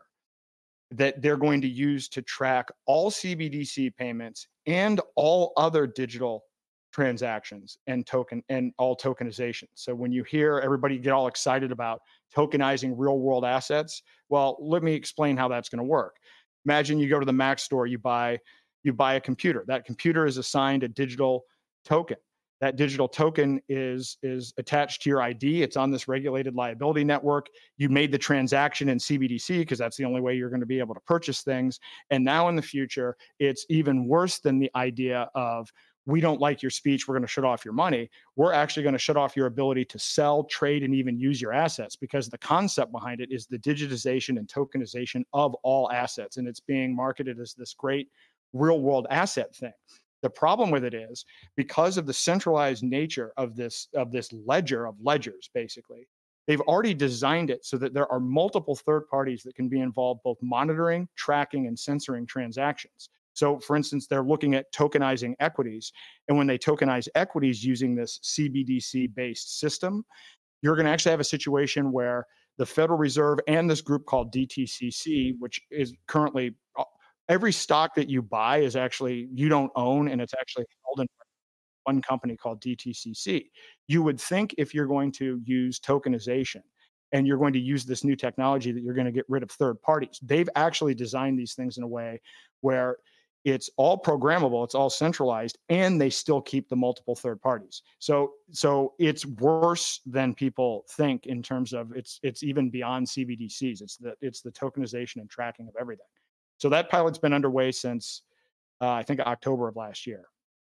that they're going to use to track all C B D C payments and all other digital transactions and token and all tokenization. So when you hear everybody get all excited about tokenizing real world assets, well, let me explain how that's going to work. Imagine you go to the Mac store, you buy you buy a computer. That computer is assigned a digital token. That digital token is is attached to your I D. It's on this regulated liability network. You made the transaction in C B D C because that's the only way you're going to be able to purchase things. And now in the future, it's even worse than the idea of we don't like your speech, we're going to shut off your money. We're actually going to shut off your ability to sell, trade, and even use your assets, because the concept behind it is the digitization and tokenization of all assets. And it's being marketed as this great real world asset thing. The problem with it is because of the centralized nature of this of this ledger of ledgers, basically, they've already designed it so that there are multiple third parties that can be involved, both monitoring, tracking, and censoring transactions. So, for instance, they're looking at tokenizing equities. And when they tokenize equities using this C B D C-based system, you're going to actually have a situation where the Federal Reserve and this group called D T C C, which is currently every stock that you buy is actually you don't own, and it's actually held in one company called D T C C. You would think if you're going to use tokenization and you're going to use this new technology that you're going to get rid of third parties. They've actually designed these things in a way where it's all programmable, it's all centralized, and they still keep the multiple third parties. So so it's worse than people think in terms of it's it's even beyond C B D Cs. It's the it's the tokenization and tracking of everything. So that pilot's been underway since uh, I think October of last year.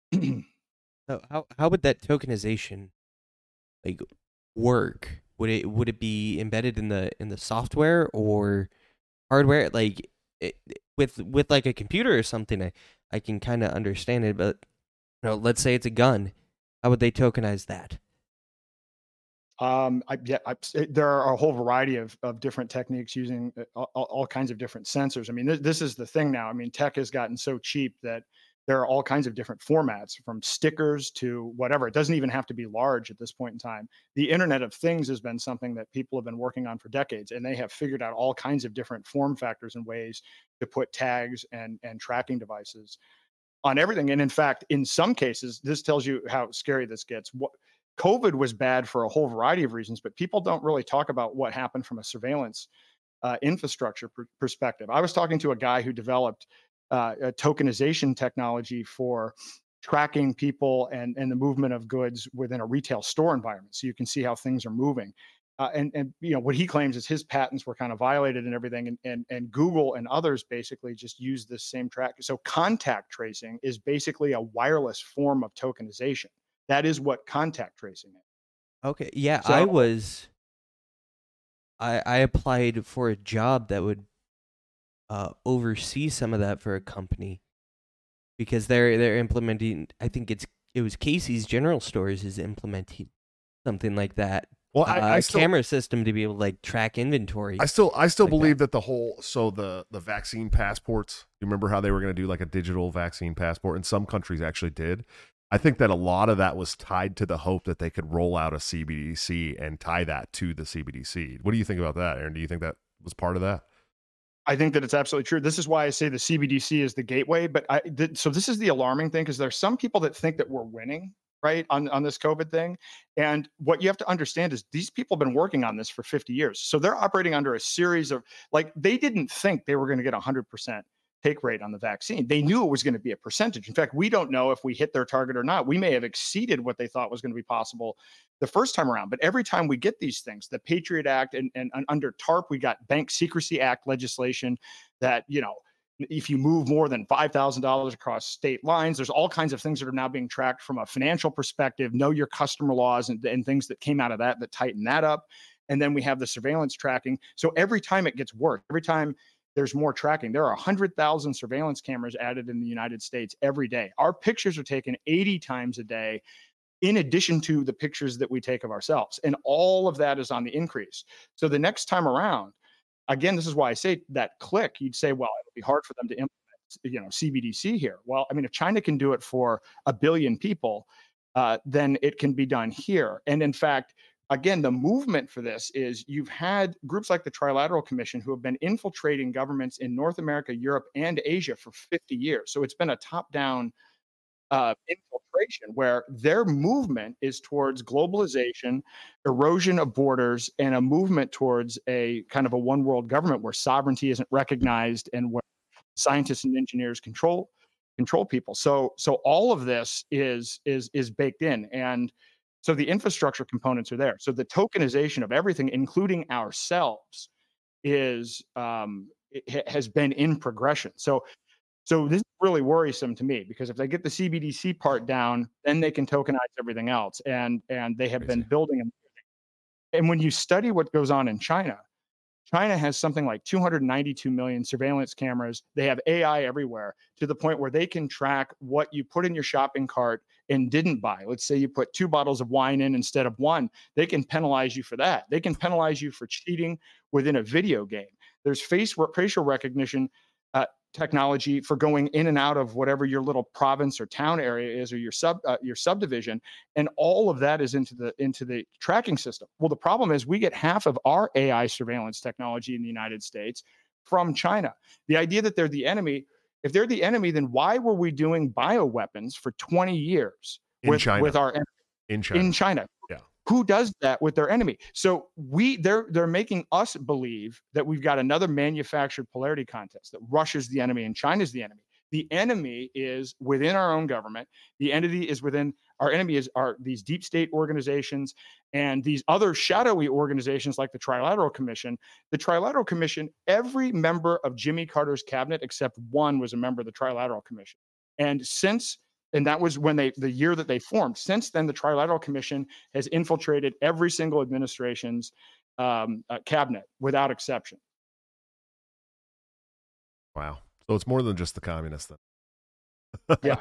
So how how would that tokenization like work? Would it would it be embedded in the in the software or hardware? Like it, with with like a computer or something, I I can kind of understand it. But you know, let's say it's a gun. How would they tokenize that? Um, I, yeah, I, there are a whole variety of, of different techniques using all, all kinds of different sensors. I mean, this, this is the thing now. I mean, tech has gotten so cheap that there are all kinds of different formats, from stickers to whatever. It doesn't even have to be large at this point in time. The Internet of Things has been something that people have been working on for decades, and they have figured out all kinds of different form factors and ways to put tags and, and tracking devices on everything. And in fact, in some cases, this tells you how scary this gets. What COVID was bad for a whole variety of reasons, but people don't really talk about what happened from a surveillance uh, infrastructure pr- perspective. I was talking to a guy who developed uh, a tokenization technology for tracking people and, and the movement of goods within a retail store environment, so you can see how things are moving. Uh, and and you know what he claims is his patents were kind of violated and everything, and and and Google and others basically just use this same track. So contact tracing is basically a wireless form of tokenization. That is what contact tracing is. Okay, yeah, So I was. I I applied for a job that would uh, oversee some of that for a company, because they're they're implementing. I think it's it was Casey's General Stores is implementing something like that. Well, uh, I, I a still, camera system to be able to like track inventory. I still, I still like believe that. that the whole, so the the vaccine passports. You remember how they were going to do like a digital vaccine passport, and some countries actually did. I think that a lot of that was tied to the hope that they could roll out a C B D C and tie that to the C B D C. What do you think about that, Aaron? Do you think that was part of that? I think that it's absolutely true. This is why I say the C B D C is the gateway. But I th- so this is the alarming thing, because there's some people that think that we're winning, right, on on this COVID thing. And what you have to understand is these people have been working on this for fifty years. So they're operating under a series of, like, they didn't think they were going to get one hundred percent take rate on the vaccine. They knew it was going to be a percentage. In fact, we don't know if we hit their target or not. We may have exceeded what they thought was going to be possible the first time around. But every time we get these things, the Patriot Act and, and, and under TARP, we got Bank Secrecy Act legislation that, you know, if you move more than five thousand dollars across state lines, there's all kinds of things that are now being tracked from a financial perspective, know your customer laws and, and things that came out of that that tighten that up. And then we have the surveillance tracking. So every time it gets worse, every time there's more tracking. There are one hundred thousand surveillance cameras added in the United States every day. Our pictures are taken eighty times a day, in addition to the pictures that we take of ourselves. And all of that is on the increase. So the next time around, again, this is why I say that click, you'd say, well, it'll be hard for them to implement, you know, C B D C here. Well, I mean, if China can do it for a billion people, uh, then it can be done here. And in fact, again, the movement for this is you've had groups like the Trilateral Commission who have been infiltrating governments in North America, Europe, and Asia for fifty years. So it's been a top-down uh, infiltration where their movement is towards globalization, erosion of borders, and a movement towards a kind of a one world government where sovereignty isn't recognized and where scientists and engineers control control people. So so all of this is is is baked in, and so the infrastructure components are there. So the tokenization of everything, including ourselves, is um, it has been in progression. So so this is really worrisome to me, because if they get the C B D C part down, then they can tokenize everything else, and and they have been building. And when you study what goes on in China, China has something like two hundred ninety-two million surveillance cameras. They have A I everywhere, to the point where they can track what you put in your shopping cart and didn't buy. Let's say you put two bottles of wine in instead of one. They can penalize you for that. They can penalize you for cheating within a video game. There's face facial recognition uh, technology for going in and out of whatever your little province or town area is, or your sub uh, your subdivision, and all of that is into the into the tracking system. Well, the problem is we get half of our A I surveillance technology in the United States from China. The idea that they're the enemy, if they're the enemy, then why were we doing bioweapons for twenty years In with China. with our enemy In China. in China? Yeah. Who does that with their enemy? So we they're they're making us believe that we've got another manufactured polarity contest, that Russia's the enemy and China's the enemy. The enemy is within our own government. The entity is within our enemy is are these deep state organizations and these other shadowy organizations like the Trilateral Commission. The Trilateral Commission, every member of Jimmy Carter's cabinet except one was a member of the Trilateral Commission. And since And that was when they, the year that they formed. Since then, the Trilateral Commission has infiltrated every single administration's um, uh, cabinet without exception. Wow. So it's more than just the communists then. Yeah.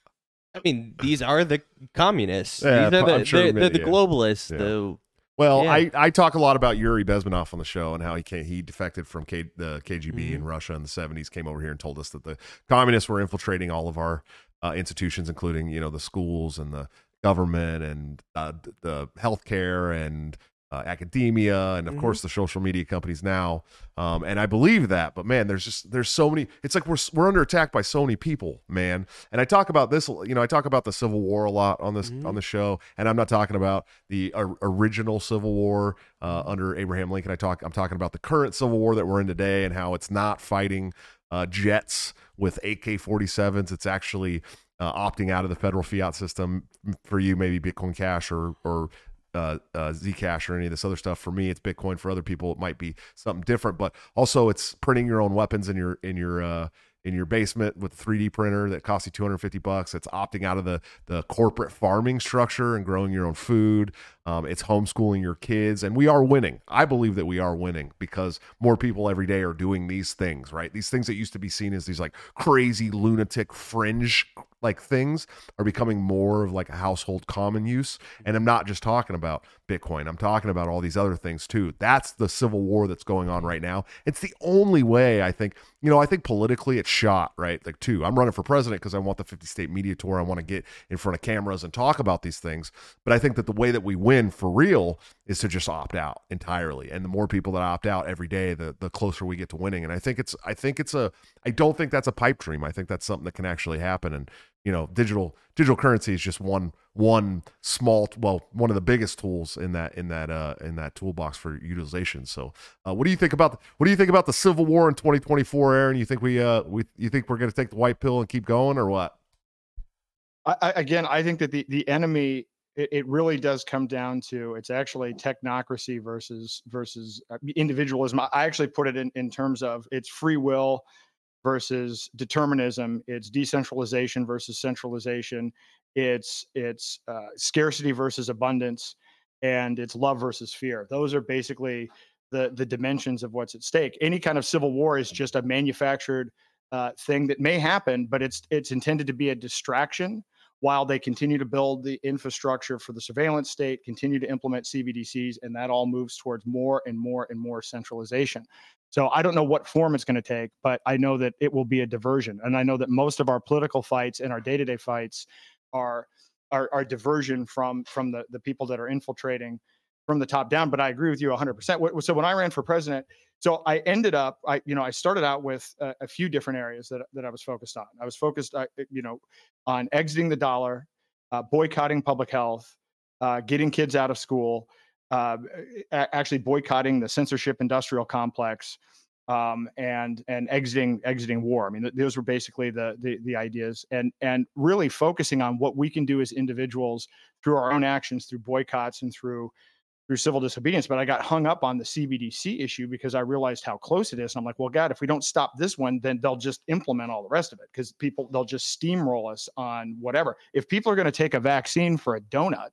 I mean, these are the communists. Yeah, these are the, I'm sure they're, many- they're the yeah. globalists. Yeah. The Well, Yeah. I, I talk a lot about Yuri Bezmenov on the show and how he came, he defected from K, the K G B Mhm. in Russia in the seventies, came over here and told us that the communists were infiltrating all of our uh, institutions, including, you know, the schools and the government and uh, the healthcare and uh, academia and of Mhm. course the social media companies now. Um, and I believe that, but man, there's just there's so many. It's like we're we're under attack by so many people, man. And I talk about this, you know, I talk about the Civil War a lot on this Mhm. on the show, and I'm not talking about the uh, original Civil War uh, under Abraham Lincoln. I talk I'm talking about the current Civil War that we're in today and how it's not fighting uh, jets with A K forty-sevens. It's actually uh, opting out of the federal fiat system. For you, maybe Bitcoin Cash or or uh, uh, Zcash or any of this other stuff. For me, it's Bitcoin. For other people, it might be something different. But also, it's printing your own weapons in your in your uh, in your basement with a three D printer that costs you two hundred fifty bucks. It's opting out of the the corporate farming structure and growing your own food. Um, it's homeschooling your kids, and we are winning. I believe that we are winning because more people every day are doing these things. Right, these things that used to be seen as these like crazy lunatic fringe like things are becoming more of like a household common use. And I'm not just talking about Bitcoin. I'm talking about all these other things too. That's the civil war that's going on right now. It's the only way, I think, you know, I think politically it's shot, right? Like two, I'm running for president because I want the fifty state media tour. I want to get in front of cameras and talk about these things. But I think that the way that we win for real is to just opt out entirely. And the more people that opt out every day, the the closer we get to winning. And I think it's, I think it's a, I don't think that's a pipe dream. I think that's something that can actually happen. And, you know, digital digital currency is just one one small, well, one of the biggest tools in that in that uh, in that toolbox for utilization. So, uh, what do you think about what do you think about the Civil War in twenty twenty-four, Aaron? You think we uh we you think we're going to take the white pill and keep going, or what? I, I, again, I think that the the enemy, it, it really does come down to, it's actually technocracy versus versus uh, individualism. I I actually put it in in terms of it's free will versus determinism. It's decentralization versus centralization. It's it's uh, scarcity versus abundance, and it's love versus fear. Those are basically the the dimensions of what's at stake. Any kind of civil war is just a manufactured uh, thing that may happen, but it's it's intended to be a distraction while they continue to build the infrastructure for the surveillance state, continue to implement C B D Cs, and that all moves towards more and more and more centralization. So I don't know what form it's going to take, but I know that it will be a diversion. And I know that most of our political fights and our day-to-day fights are are, are diversion from from the, the people that are infiltrating from the top down. But I agree with you one hundred percent. So when I ran for president, so I ended up, I you know, I started out with a, a few different areas that that I was focused on. I was focused, uh, you know, on exiting the dollar, uh, boycotting public health, uh, getting kids out of school, uh, actually boycotting the censorship industrial complex, um, and and exiting exiting war. I mean, th- those were basically the, the the ideas, and and really focusing on what we can do as individuals through our own actions, through boycotts and through through civil disobedience. But I got hung up on the C B D C issue because I realized how close it is. And I'm like, well, God, if we don't stop this one, then they'll just implement all the rest of it because people they'll just steamroll us on whatever. If people are going to take a vaccine for a donut,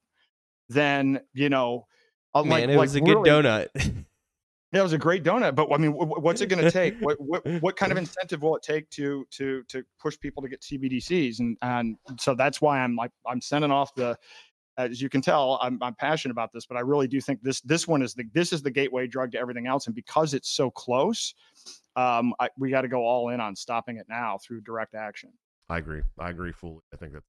then you know. Uh, Man, like, it like was a good really, donut. yeah, it was a great donut, but I mean, wh- what's it going to take? What, what what kind of incentive will it take to to to push people to get C B D Cs? And and so that's why I'm like I'm sending off the. As you can tell, I'm I'm passionate about this, but I really do think this this one is the this is the gateway drug to everything else, and because it's so close, um, I, we got to go all in on stopping it now through direct action. I agree. I agree fully. I think that's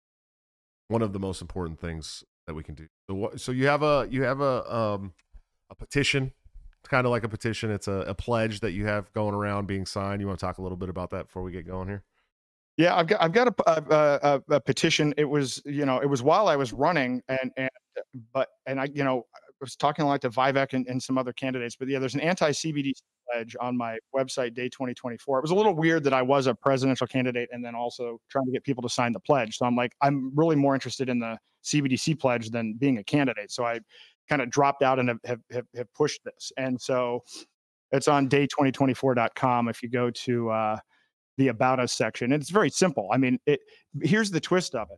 one of the most important things that we can do. So, what, so you have a you have a um a petition. It's kind of like a petition. It's a, a pledge that you have going around being signed. You want to talk a little bit about that before we get going here? Yeah, I've got I've got a, a, a, a petition. It was you know it was while I was running, and and but and I you know I was talking a lot to Vivek and, and some other candidates. But yeah, there's an anti-C B D pledge on my website, Day twenty twenty-four. It was a little weird that I was a presidential candidate and then also trying to get people to sign the pledge. So I'm like, I'm really more interested in the C B D C pledge than being a candidate. So I kind of dropped out and have have, have, have pushed this. And so it's on day twenty twenty-four dot com. If you go to uh, the About Us section, and it's very simple. I mean, it here's the twist of it.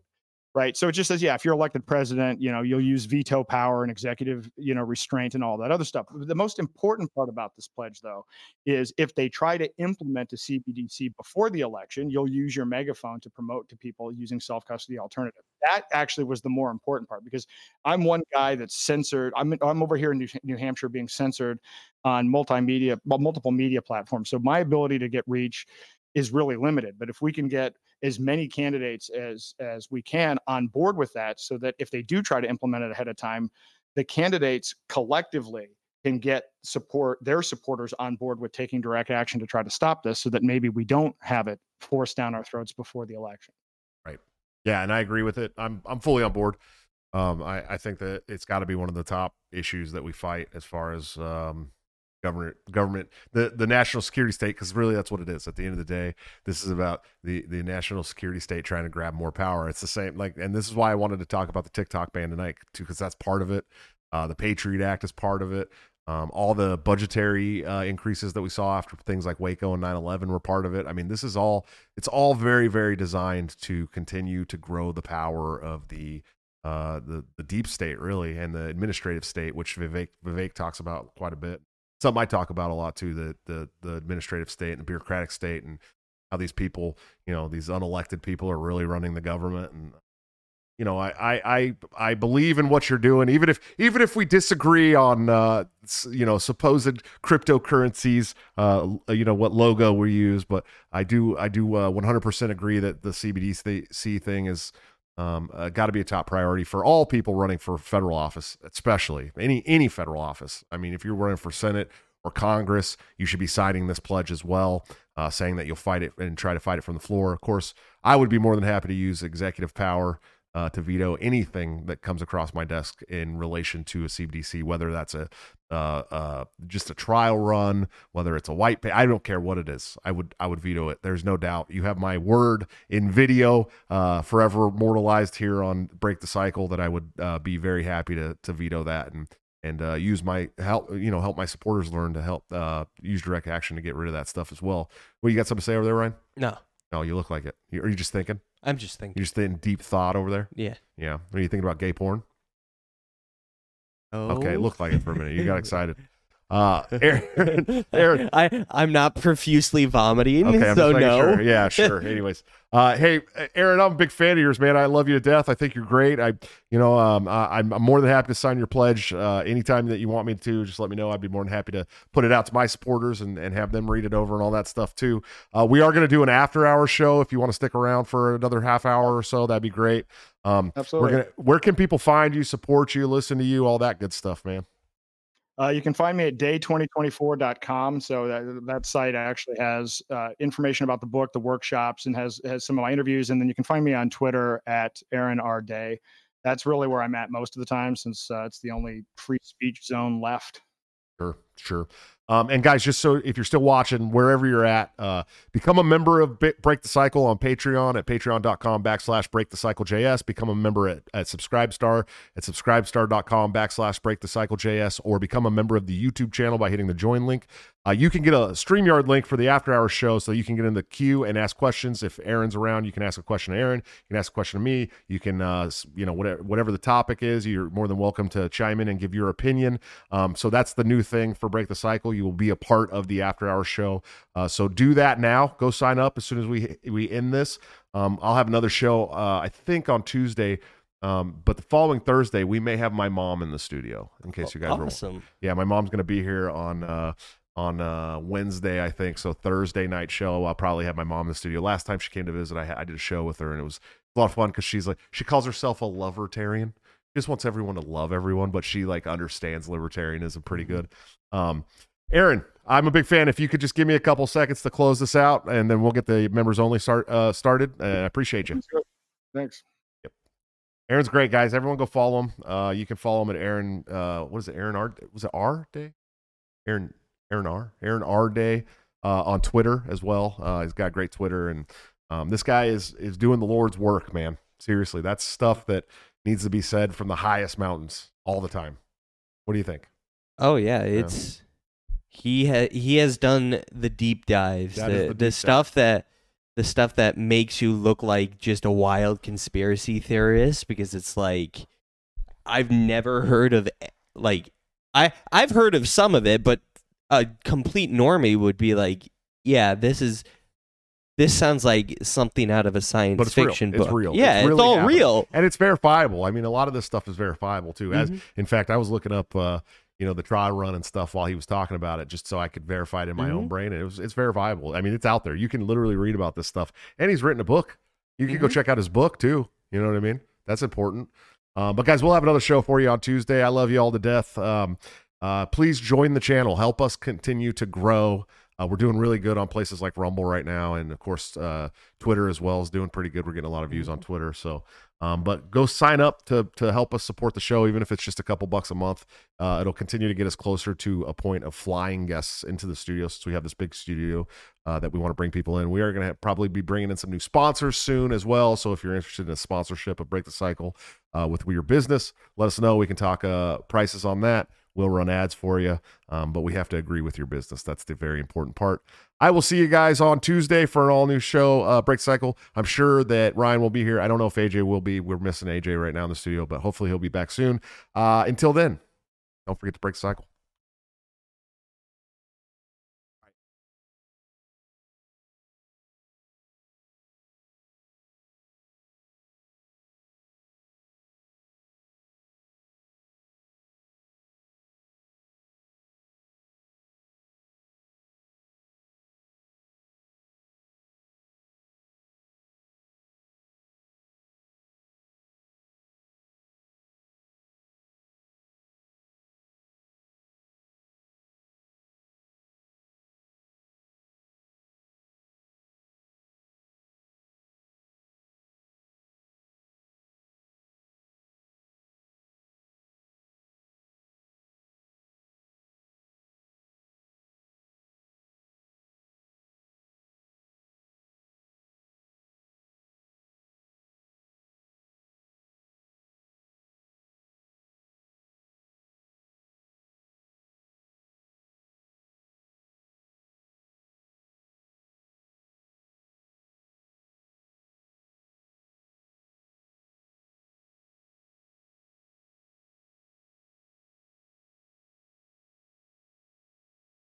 Right. So it just says, yeah, if you're elected president, you know, you'll use veto power and executive, you know, restraint and all that other stuff. The most important part about this pledge, though, is if they try to implement a C B D C before the election, you'll use your megaphone to promote to people using self-custody alternative. That actually was the more important part, because I'm one guy that's censored. I'm, I'm over here in New, New Hampshire being censored on multimedia, well, multiple media platforms. So my ability to get reach is really limited. But if we can get as many candidates as as we can on board with that, so that if they do try to implement it ahead of time, the candidates collectively can get support their supporters on board with taking direct action to try to stop this, so that maybe we don't have it forced down our throats before the election. Right. Yeah, and I agree with it. I'm I'm fully on board. Um, I, I think that it's got to be one of the top issues that we fight as far as um, government, government, the, the national security state, because really that's what it is. At the end of the day, this is about the, the national security state trying to grab more power. It's the same, like, and this is why I wanted to talk about the TikTok ban tonight too, because that's part of it. Uh, the Patriot Act is part of it. Um, all the budgetary uh, increases that we saw after things like Waco and nine eleven were part of it. I mean, this is all, it's all very, very designed to continue to grow the power of the uh, the, the deep state, really, and the administrative state, which Vivek, Vivek talks about quite a bit. Something I talk about a lot too, the, the the administrative state and the bureaucratic state, and how these people, you know, these unelected people are really running the government. And you know, I I I, I believe in what you're doing, even if even if we disagree on uh, you know, supposed cryptocurrencies, uh, you know, what logo we use, but I do I do uh, one hundred percent agree that the C B D C thing is um, uh, got to be a top priority for all people running for federal office, especially any any federal office. I mean, if you're running for Senate or Congress, you should be signing this pledge as well, uh, saying that you'll fight it and try to fight it from the floor. Of course, I would be more than happy to use executive power Uh, to veto anything that comes across my desk in relation to a C B D C, whether that's a uh, uh, just a trial run, whether it's a white paper. I don't care what it is. I would I would veto it. There's no doubt. You have my word in video, uh, forever immortalized here on Break the Cycle, that I would uh, be very happy to to veto that and and uh, use my help. You know, help my supporters learn to help uh, use direct action to get rid of that stuff as well. Well, you got something to say over there, Ryan? No. No, you look like it. You, are you just thinking? I'm just thinking. You're just in deep thought over there? Yeah. Yeah. What are you thinking about, gay porn? Oh. Okay, it looked like it for a minute. You got excited. Uh, Aaron, Aaron. I, I'm not profusely vomiting, Okay, I'm so just making no. sure. Yeah, sure. Anyways, uh, hey, Aaron, I'm a big fan of yours, man. I love you to death. I think you're great. I, you know, um, I, I'm, I'm more than happy to sign your pledge. Uh, anytime that you want me to, just let me know. I'd be more than happy to put it out to my supporters and, and have them read it over and all that stuff too. Uh, we are going to do an after hour show. If you want to stick around for another half hour or so, that'd be great. Um, Absolutely. We're gonna, where can people find you, support you, listen to you, all that good stuff, man? Uh, you can find me at day twenty twenty-four dot com. So that, that site actually has uh, information about the book, the workshops, and has has some of my interviews. And then you can find me on Twitter at Aaron R. Day. That's really where I'm at most of the time, since uh, it's the only free speech zone left. Sure, sure. Um, and guys, just so if you're still watching, wherever you're at, uh, become a member of B- Break the Cycle on Patreon at patreon.com backslash Break the Cycle JS. Become a member at, at Subscribestar at subscribestar.com backslash Break the Cycle JS, or become a member of the YouTube channel by hitting the join link. Uh, you can get a StreamYard link for the after hours show, so you can get in the queue and ask questions. If Aaron's around, you can ask a question to Aaron. You can ask a question to me. You can, uh, you know, whatever whatever the topic is, you're more than welcome to chime in and give your opinion. Um, so that's the new thing for Break the Cycle. You will be a part of the after hours show. Uh, so do that now. Go sign up as soon as we we end this. Um, I'll have another show, uh, I think on Tuesday. Um, but the following Thursday, we may have my mom in the studio. In case you guys awesome. are, awesome. Yeah, my mom's going to be here on. Uh, on uh, Wednesday, I think. So Thursday night show, I'll probably have my mom in the studio. Last time she came to visit, I, I did a show with her, and it was a lot of fun because she's like, she calls herself a lovertarian. She just wants everyone to love everyone, but she like understands libertarianism pretty good. Um, Aaron, I'm a big fan. If you could just give me a couple seconds to close this out, and then we'll get the members only start uh, started. Uh, I appreciate you. Thanks. Yep. Aaron's great, guys. Everyone go follow him. Uh, you can follow him at Aaron. Uh, what is it? Aaron R. Was it R Day? Aaron. Aaron R. Aaron R. Day uh, on Twitter as well. Uh, he's got great Twitter, and um, this guy is is doing the Lord's work, man. Seriously, that's stuff that needs to be said from the highest mountains all the time. What do you think? Oh yeah, it's yeah. he ha- he has done the deep dives, that the the, the deep stuff dive. that the stuff that makes you look like just a wild conspiracy theorist, because it's like I've never heard of like I I've heard of some of it, but a complete normie would be like, yeah, this is this sounds like something out of a science but it's fiction real. book. It's real. Yeah, it's, it's, really all happened. real. And it's verifiable. I mean, a lot of this stuff is verifiable too. As Mhm. in fact, I was looking up uh, you know, the trial run and stuff while he was talking about it, just so I could verify it in my Mhm. own brain. And it was it's verifiable. I mean, it's out there. You can literally read about this stuff. And he's written a book. You can go Mhm. check out his book too. You know what I mean? That's important. Um, but guys, we'll have another show for you on Tuesday. I love you all to death. Um, uh, please join the channel. Help us continue to grow. Uh, we're doing really good on places like Rumble right now, and of course, uh, Twitter as well is doing pretty good. We're getting a lot of views on Twitter. So, um, but go sign up to to help us support the show, even if it's just a couple bucks a month. Uh, it'll continue to get us closer to a point of flying guests into the studio, since we have this big studio uh, that we want to bring people in. We are going to probably be bringing in some new sponsors soon as well. So if you're interested in a sponsorship of Break the Cycle uh, with your business, let us know. We can talk uh, prices on that. We'll run ads for you, um, but we have to agree with your business. That's the very important part. I will see you guys on Tuesday for an all-new show, uh, Break Cycle. I'm sure that Ryan will be here. I don't know if A J will be. We're missing A J right now in the studio, but hopefully he'll be back soon. Uh, until then, don't forget to break the cycle.